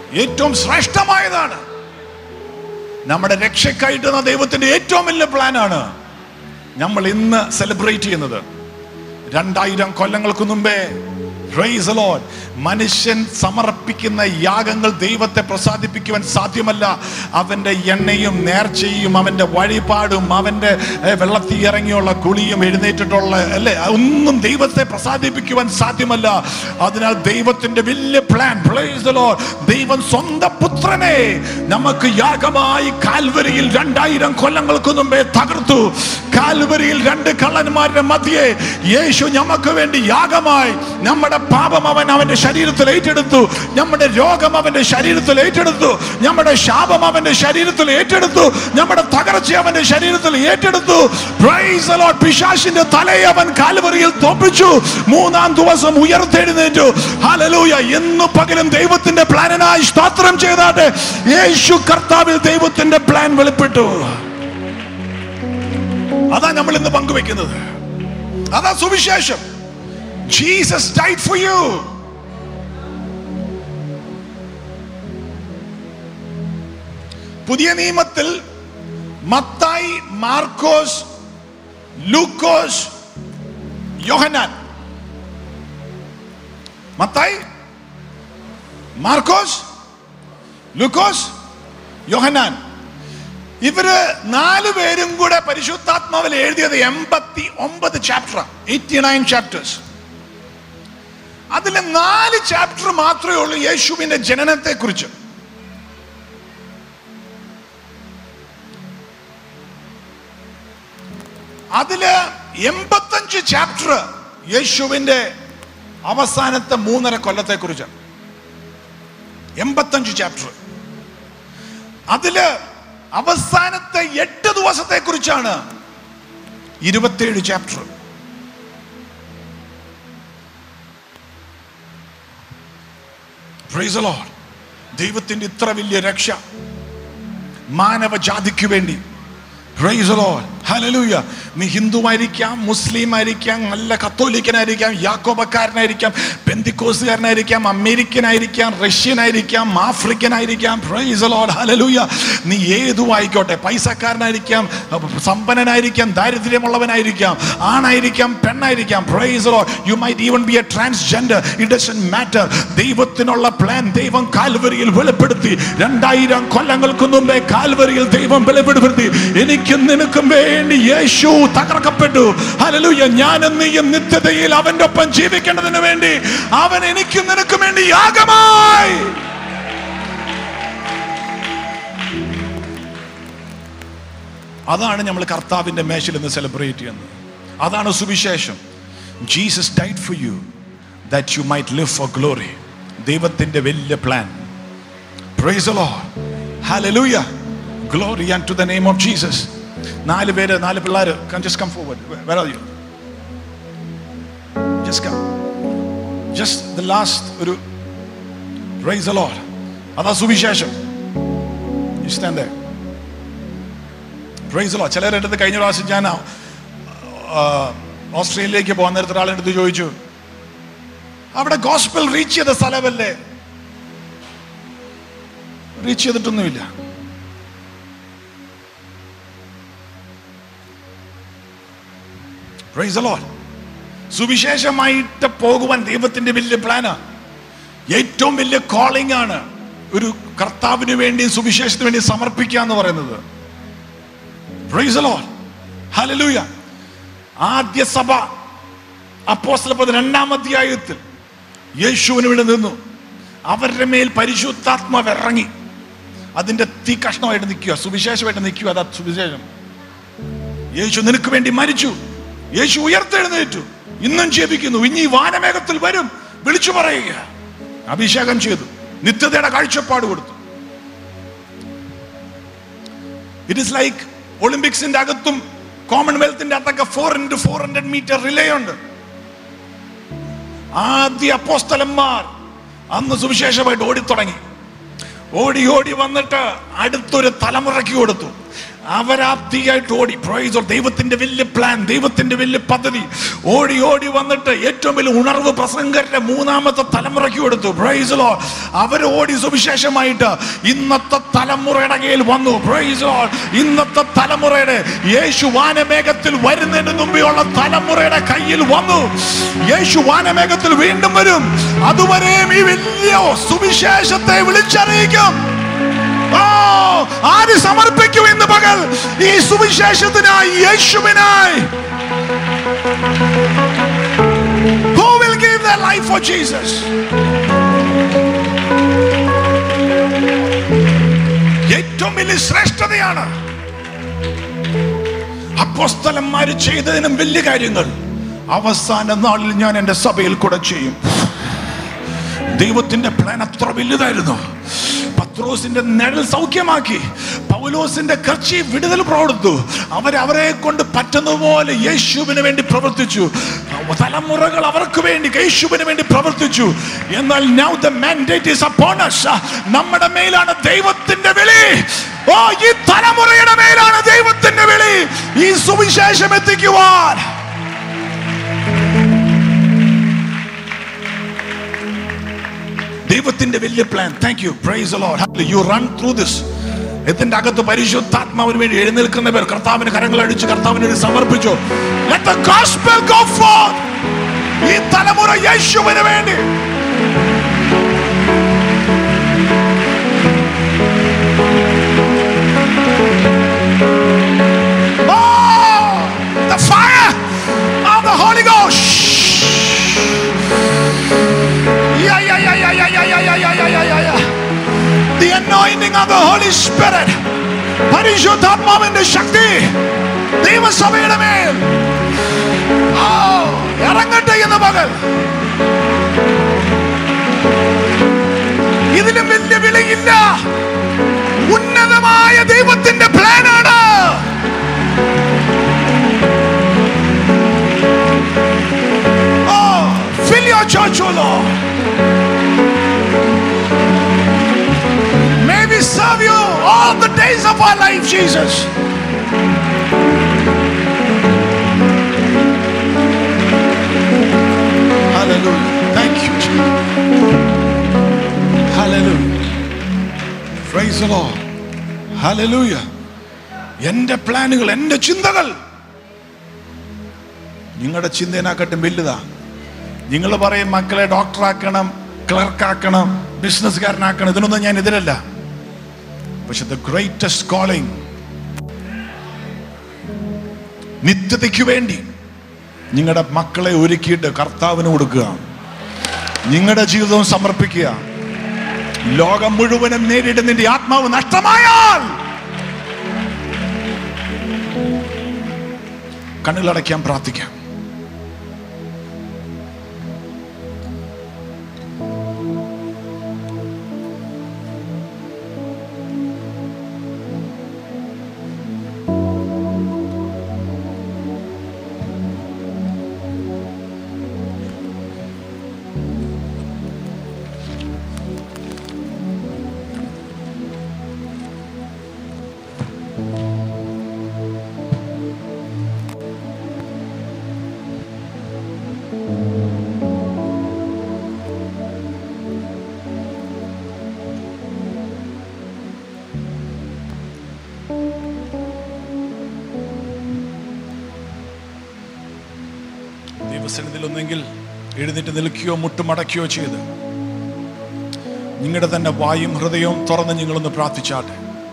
ഏറ്റവും ശ്രേഷ്ഠമായതാണ്. നമ്മുടെ രക്ഷയ്ക്കായിട്ട് ദൈവത്തിന്റെ ഏറ്റവും വലിയ പ്ലാനാണ് നമ്മൾ ഇന്ന് സെലിബ്രേറ്റ് ചെയ്യുന്നത്. 2000 കൊല്ലങ്ങൾക്ക് മുമ്പേ, പ്രൈസ് ദി ലോർഡ്, മനുഷ്യൻ സമർപ്പിക്കുന്ന യാഗങ്ങൾ ദൈവത്തെ പ്രസാദിപ്പിക്കുവാൻ സാധ്യമല്ല. അവന്റെ എണ്ണയും നേർച്ചയും അവന്റെ വഴിപാടും അവന്റെ വെള്ളത്തിൽ ഇറങ്ങിയുള്ള കുളിയും എഴുന്നേറ്റിട്ടുള്ള അല്ലേ, ഒന്നും ദൈവത്തെ പ്രസാദിപ്പിക്കുവാൻ സാധ്യമല്ല. അതിനാൽ ദൈവത്തിന്റെ വലിയ പ്ലാൻ, പ്രൈസ് ദി ലോർഡ്, ദൈവം സ്വന്തം പുത്രനെ നമുക്ക് യാഗമായി കാൽവരിയിൽ 2000 കൊല്ലങ്ങൾക്ക് മുമ്പേ തകർത്തു. കാൽവരിയിൽ 2 കള്ളന്മാരുടെ മധ്യേ യേശു നമുക്ക് വേണ്ടി യാഗമായി നമ്മുടെ പാപം അവന്റെ ശരീരത്തിൽ ഏറ്റെടുത്തു, നമ്മുടെ രോഗം അവന്റെ ശരീരത്തിൽ ഏറ്റെടുത്തു, നമ്മുടെ ശാപം അവന്റെ ശരീരത്തിൽ ഏറ്റെടുത്തു, നമ്മുടെ തകർച്ച അവന്റെ ശരീരത്തിൽ ഏറ്റെടുത്തു. Praise the Lord. പിശാചിന്റെ തലയെ അവൻ കാൽവരിയിൽ തോൽപ്പിച്ചു. 3-ാം ദിവസം ഉയർത്തെഴുന്നേറ്റു. ഹല്ലേലൂയ. ഇന്ന് പകലും ദൈവത്തിന്റെ പ്ലാനിനായി സ്തോത്രം ചെയ്താട്ടെ. യേശു കർത്താവിൽ ദൈവത്തിന്റെ പ്ലാൻ വെളിപ്പെട്ടു. അതാ നമ്മൾ ഇന്ന് പങ്കുവെക്കുന്നത്. അതാ സുവിശേഷം. Jesus died for you. പുതിയ നിയമത്തിൽ മത്തായി, മാർക്കോസ്, ലൂക്കോസ്, യോഹന്നാൻ. മത്തായി, മാർക്കോസ്, ലൂക്കോസ്, യോഹന്നാൻ. ഇവര് 4 പേരും കൂടെ പരിശുദ്ധാത്മാവിൽ എഴുതിയത് 89 ചാപ്റ്റർ, 89 ചാപ്റ്റേഴ്സ്. അതിലെ 4 ചാപ്റ്റർ മാത്രമേ ഉള്ളൂ യേശുവിന്റെ ജനനത്തെ കുറിച്ച്. അതില് 85 ചാപ്റ്റർ യേശുവിന്റെ അവസാനത്തെ 3.5 കൊല്ലത്തെ കുറിച്ചാണ്. 85 ചാപ്റ്റർ. അതില് അവസാനത്തെ 8 ദിവസത്തെ കുറിച്ചാണ് 27 ചാപ്റ്റർ. Price the Lord. ദൈവത്തിന്റെ ഇത്ര വലിയ രക്ഷ മാനവജാതിക്ക് വേണ്ടി. Praise the Lord. ഹല്ലേലൂയ. നീ ഹിന്ദു ആയിരിക്കാം, മുസ്ലിം ആയിരിക്കാം, നല്ല കത്തോലിക്കനായിരിക്കാം, യാക്കോബക്കാരനായിരിക്കാം, പെന്തിക്കോസുകാരനായിരിക്കാം, അമേരിക്കൻ ആയിരിക്കാം, റഷ്യൻ ആയിരിക്കാം, ആഫ്രിക്കൻ ആയിരിക്കാം. Praise the Lord. ഹല്ലേലൂയ. നീ ഏതും ആയിക്കോട്ടെ, പൈസക്കാരനായിരിക്കാം, സമ്പന്നനായിരിക്കാം, ദാരിദ്ര്യമുള്ളവനായിരിക്കാം, ആണായിരിക്കാം, പെണ്ണായിരിക്കാം. Praise the Lord. You might even be a transgender. It doesn't matter. ദൈവത്തിനുള്ള പ്ലാൻ ദൈവം കാൽവരിയിൽ വെളിപ്പെടുത്തി. 2000 കൊല്ലങ്ങൾക്ക് മുമ്പേ കാൽവരിയിൽ ദൈവം വെളിപ്പെടുത്തി. എനിക്കും നിനക്കും വേണ്ടി യേശു തകർക്കപ്പെട്ടു. ഹല്ലേലൂയ. ഞാനും നീയും നിത്യതയിൽ അവന്റെ ഒപ്പം ജീവിക്കേണ്ടതിന് വേണ്ടി അവൻ എനിക്കും നിനക്കും വേണ്ടി യാഗമായി. അതാണ് നമ്മൾ കർത്താവിന്റെ മേശയിൽ നിന്ന് സെലിബ്രേറ്റ് ചെയ്യുന്നത്. അതാണ് സുവിശേഷം. Jesus died for you that you might live for glory. ദൈവത്തിന്റെ വലിയ പ്ലാൻ. Praise the Lord. Hallelujah. Glory unto the name of Jesus. 4 പേര്, 4 പിള്ളേര്. Just come forward. Where are you? Just come. Just the last ഒരു praise the Lord. അതാ സുവിശേഷം. You stand there. Praise the Lord. ചിലരുടെ അടുത്ത് കഴിഞ്ഞ പ്രാവശ്യം ഞാൻ ഓസ്ട്രേലിയയിലേക്ക് പോകാൻ നേരത്തെ ഒരാളുടെ അടുത്ത് ചോദിച്ചു, അവിടെ ഗോസ്പൽ റീച്ച് ചെയ്ത സ്ഥലമല്ലേ? റീച്ച് ചെയ്തിട്ടൊന്നുമില്ല. Praise the Lord. സുവിശേഷമായിട്ട് പോകുവാൻ ദൈവത്തിന്റെ വലിയ പ്ലാനാ. ഏറ്റവും വലിയ കോളിംഗ് ആണ് ഒരു കർത്താവിന് വേണ്ടി സുവിശേഷത്തിന് വേണ്ടി സമർപ്പിക്കുക എന്ന് പറയുന്നത്. Praise the Lord. Hallelujah. ആദ്യ സഭ അപ്പോസ്തലപ്രവൃത്തി 2-ാം അധ്യായത്തിൽ യേശുവിന് വേണ്ടി നിന്നു. അവരുടെ മേൽ പരിശുദ്ധാത്മാവ് ഇറങ്ങി. അതിന്റെ തീ കഷ്ണമായിട്ട് നിൽക്കുക, സുവിശേഷമായിട്ട് നിൽക്കുക. അതാ സുവിശേഷം. യേശു നിനക്ക് വേണ്ടി മരിച്ചു. യേശു ഉയർത്തെഴുന്നേറ്റു. ഇന്നും ജീവിക്കുന്നു. ഇനി വാനമേഘത്തിൽ വരും. വിളിച്ചു പറയുക. അഭിഷേകം ചെയ്തു. നിത്യതയുടെ കാഴ്ചപ്പാട് കൊടുത്തു. ഇറ്റ് ഇസ് ലൈക്ക് ഒളിമ്പിക്സിന്റെ അകത്തും കോമൺവെൽത്തിന്റെ അകത്തൊക്കെ 4x400 മീറ്റർ റിലേ ഉണ്ട്. ആദ്യ അപ്പോസ്തലന്മാർ അന്ന് സുവിശേഷമായിട്ട് ഓടിത്തുടങ്ങി. ഓടി ഓടി വന്നിട്ട് അടുത്തൊരു തലമുറയ്ക്ക് കൊടുത്തു. അവരാപ്തിയായിട്ട് ഓടി. Praise the Lord. ദൈവത്തിന്റെ വലിയ പ്ലാൻ, ദൈവത്തിന്റെ വലിയ പദ്ധതി ഓടി ഓടി വന്നിട്ട് ഏറ്റവും വലിയ ഉണർവ് പ്രസംഗരുടെ മൂന്നാമത്തെ തലമുറയ്ക്ക് കൊടുത്തു. Price the Lord. അവർ ഓടി സുവിശേഷമായിട്ട് ഇന്നത്തെ തലമുറയുടെ കയ്യിൽ വന്നു. Praise the Lord. ഇന്നത്തെ തലമുറയുടെ യേശു വാനമേഘത്തിൽ വരുന്നതിന് മുമ്പെയുള്ള തലമുറയുടെ കയ്യിൽ വന്നു. യേശു വാനമേഘത്തിൽ വീണ്ടും വരും. അതുവരെയും ഈ വലിയ സുവിശേഷത്തെ വിളിച്ചറിയിക്കും. ആര് സമർപ്പിക്കും ഇന്ന് പകൽ ഈ സുവിശേഷത്തിനായി, യേശുവിനായി? Who will give their life for Jesus? ഏറ്റവും വലിയ ശ്രേഷ്ഠതയാണ് അപ്പോസ്തലന്മാര് ചെയ്തതിനും വലിയ കാര്യങ്ങൾ അവസാന നാളിൽ ഞാൻ എന്റെ സഭയിൽ കൂടെ ചെയ്യും. ദൈവത്തിന്റെ പ്ലാൻ അത്ര വലുതായിരുന്നു. പത്രോസിന്റെ നിഴൽ സൗഖ്യമാക്കി, പൗലോസിന്റെ കർച്ചി വിടുതൽ പ്രവർത്തിച്ചു. അവരെ കൊണ്ട് പറ്റുന്നതുപോലെ യേശുവിന് വേണ്ടി പ്രവർത്തിച്ചു. തലമുറകൾ അവർക്ക് വേണ്ടി യേശുവിന് വേണ്ടി പ്രവർത്തിച്ചു. എന്നാൽ now the mandate is upon us. നമ്മുടെ മേലാണ് ദൈവത്തിന്റെ വിളി. ഈ തലമുറയുടെ മേലാണ് ദൈവത്തിന്റെ വിളി, ഈ സുവിശേഷം എത്തിക്കുവാൻ. ദൈവത്തിന്റെ വലിയ plan. Thank you. Praise the Lord. You run through this. ഇതിന്റെ അകത്ത് പരിശുദ്ധാത്മാവിന് വേണ്ടി എഴുന്നേൽക്കുന്നവർ കർത്താവിന് കരങ്ങൾ അടിച്ച് കർത്താവിന് സമർപ്പിച്ചു. Let the gospel go forth. ഈ തലമുറ യേശുവിന് വേണ്ടി. The fire of the Holy Ghost. The anointing of the Holy Spirit. പരിശുദ്ധാത്മാവിന്റെ ശക്തി ദൈവസഭയുടെ മേൽ ഇറങ്ങട്ടെ ഇന്ന് പകൽ. ഇതിലും വലിയ വിളിയില്ല. ഉന്നതമായ ദൈവത്തിന്റെ പ്ലാനാണ്. Fill your church, O Lord. May we serve you all the days of our life, Jesus. Hallelujah. Thank you, Jesus. Hallelujah. Praise the Lord. Hallelujah. എന്റെ പ്ലാനുകൾ, എന്റെ ചിന്തകൾ നിങ്ങളുടെ ചിന്തേനാക്കട്ടും വലുതാ. നിങ്ങൾ പറയും മക്കളെ ഡോക്ടറാക്കണം, ക്ലർക്കാക്കണം, ബിസിനസ്സുകാരനാക്കണം. ഇതിനൊന്നും ഞാൻ എതിരല്ല. പക്ഷെ the greatest calling, നിത്യതയ്ക്ക് വേണ്ടി നിങ്ങളുടെ മക്കളെ ഒരുക്കിയിട്ട് കർത്താവിന് കൊടുക്കുക, നിങ്ങളുടെ ജീവിതവും സമർപ്പിക്കുക. ലോകം മുഴുവനും നേരിട്ട് നിന്റെ ആത്മാവ് നഷ്ടമായാൽ കണ്ണുകളടയ്ക്കാൻ പ്രാർത്ഥിക്കാം. ദൈവസന്നിധിയിലൊന്നെങ്കിൽ എഴുന്നേറ്റ് നിൽക്കുകയോ മുട്ടുമടക്കുകയോ ചെയ്ത് നിങ്ങളുടെ തന്നെ വായും ഹൃദയവും തുറന്ന് നിങ്ങളൊന്ന് പ്രാർത്ഥിച്ചാട്ടെ.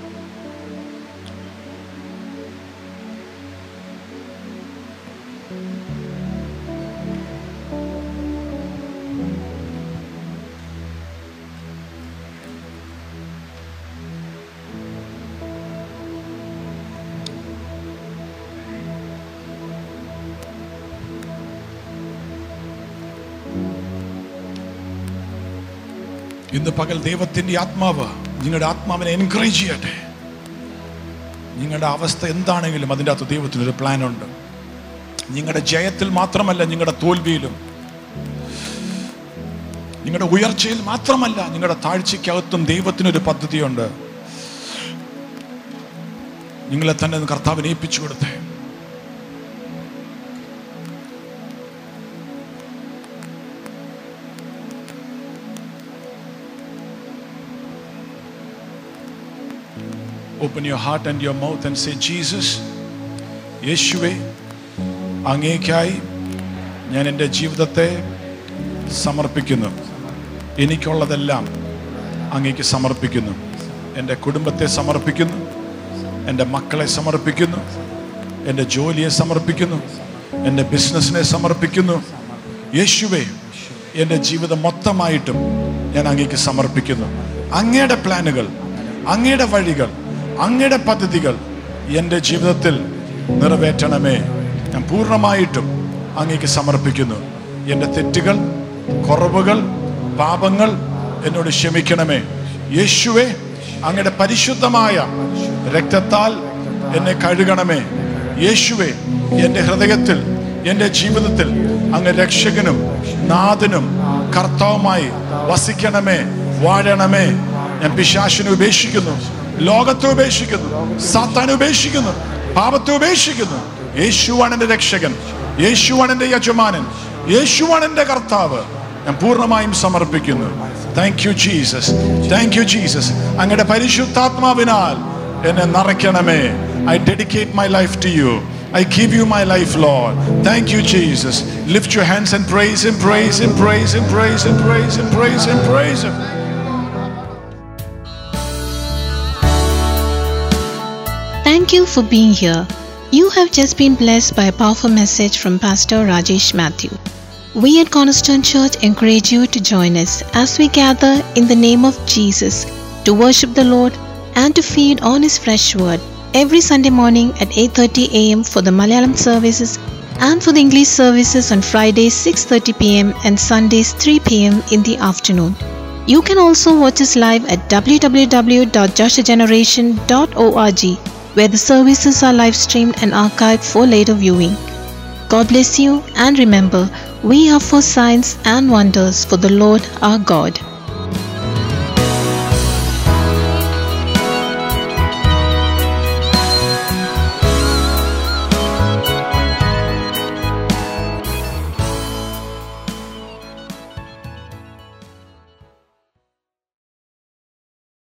ഇന്ന് പകൽ ദൈവത്തിന്റെ ആത്മാവ് നിങ്ങളുടെ ആത്മാവിനെ എൻകറേജ് ചെയ്യട്ടെ. നിങ്ങളുടെ അവസ്ഥ എന്താണെങ്കിലും അതിൻ്റെ അകത്ത് ദൈവത്തിനൊരു പ്ലാൻ ഉണ്ട്. നിങ്ങളുടെ ജയത്തിൽ മാത്രമല്ല, നിങ്ങളുടെ തോൽവിയിലും, നിങ്ങളുടെ ഉയർച്ചയിൽ മാത്രമല്ല, നിങ്ങളുടെ താഴ്ചയ്ക്കകത്തും ദൈവത്തിനൊരു പദ്ധതിയുണ്ട്. നിങ്ങളെ തന്നെ കർത്താവിനെ ഏൽപ്പിച്ചു കൊടുത്തേ. Open your heart and your mouth and say, Jesus, യേശുവേ, അങ്ങേക്കായി ഞാൻ എൻ്റെ ജീവിതത്തെ സമർപ്പിക്കുന്നു. എനിക്കുള്ളതെല്ലാം അങ്ങേക്ക് സമർപ്പിക്കുന്നു. എൻ്റെ കുടുംബത്തെ സമർപ്പിക്കുന്നു, എൻ്റെ മക്കളെ സമർപ്പിക്കുന്നു, എൻ്റെ ജോലിയെ സമർപ്പിക്കുന്നു, എൻ്റെ ബിസിനസ്സിനെ സമർപ്പിക്കുന്നു. യേശുവേ, എൻ്റെ ജീവിതം മൊത്തമായിട്ടും ഞാൻ അങ്ങേക്ക് സമർപ്പിക്കുന്നു. അങ്ങയുടെ പ്ലാനുകൾ, അങ്ങയുടെ വഴികൾ, അങ്ങയുടെ പദ്ധതികൾ എൻ്റെ ജീവിതത്തിൽ നിറവേറ്റണമേ. ഞാൻ പൂർണ്ണമായിട്ടും അങ്ങേക്ക് സമർപ്പിക്കുന്നു. എൻ്റെ തെറ്റുകൾ, കുറവുകൾ, പാപങ്ങൾ എന്നോട് ക്ഷമിക്കണമേ. യേശുവേ, അങ്ങയുടെ പരിശുദ്ധമായ രക്തത്താൽ എന്നെ കഴുകണമേ. യേശുവേ, എൻ്റെ ഹൃദയത്തിൽ, എൻ്റെ ജീവിതത്തിൽ അങ്ങ് രക്ഷകനും നാഥനും കർത്താവുമായി വസിക്കണമേ, വാഴണമേ. ഞാൻ പിശാചിനെ ഉപേക്ഷിക്കുന്നു, ലോകത്തെ ഉപേക്ഷിക്കുന്നു, സാത്താനെ ഉപേക്ഷിക്കുന്നു, പാപത്തെ ഉപേക്ഷിക്കുന്നു. യേശുവാണ് എൻ്റെ രക്ഷകൻ, യേശുവാണ് എൻ്റെ യജമാനൻ, യേശുവാണ് എൻ്റെ കർത്താവ്. ഞാൻ പൂർണ്ണമായും സമർപ്പിക്കുന്നു. Thank you Jesus, thank you Jesus. അങ്ങയുടെ പരിശുദ്ധാത്മാവിനാൽ എന്നെ നിറയ്ക്കണമേ. I dedicate my life to you. I give you my life, Lord. Thank you, Jesus. Lift your hands and praise Him, praise Him, praise Him, praise Him, praise Him, praise Him, praise Him. Thank you for being here. You have just been blessed by a powerful message from Pastor Rajesh Matthew. We at Cornerstone Church encourage you to join us as we gather in the name of Jesus to worship the Lord and to feed on His fresh word every Sunday morning at 8:30 a.m. for the Malayalam services and for the English services on Fridays 6:30 p.m. and Sundays 3 p.m. in the afternoon. You can also watch us live at www.joshageneration.org, where the services are live streamed and archived for later viewing. God bless you, and remember, we are for signs and wonders for the Lord our God.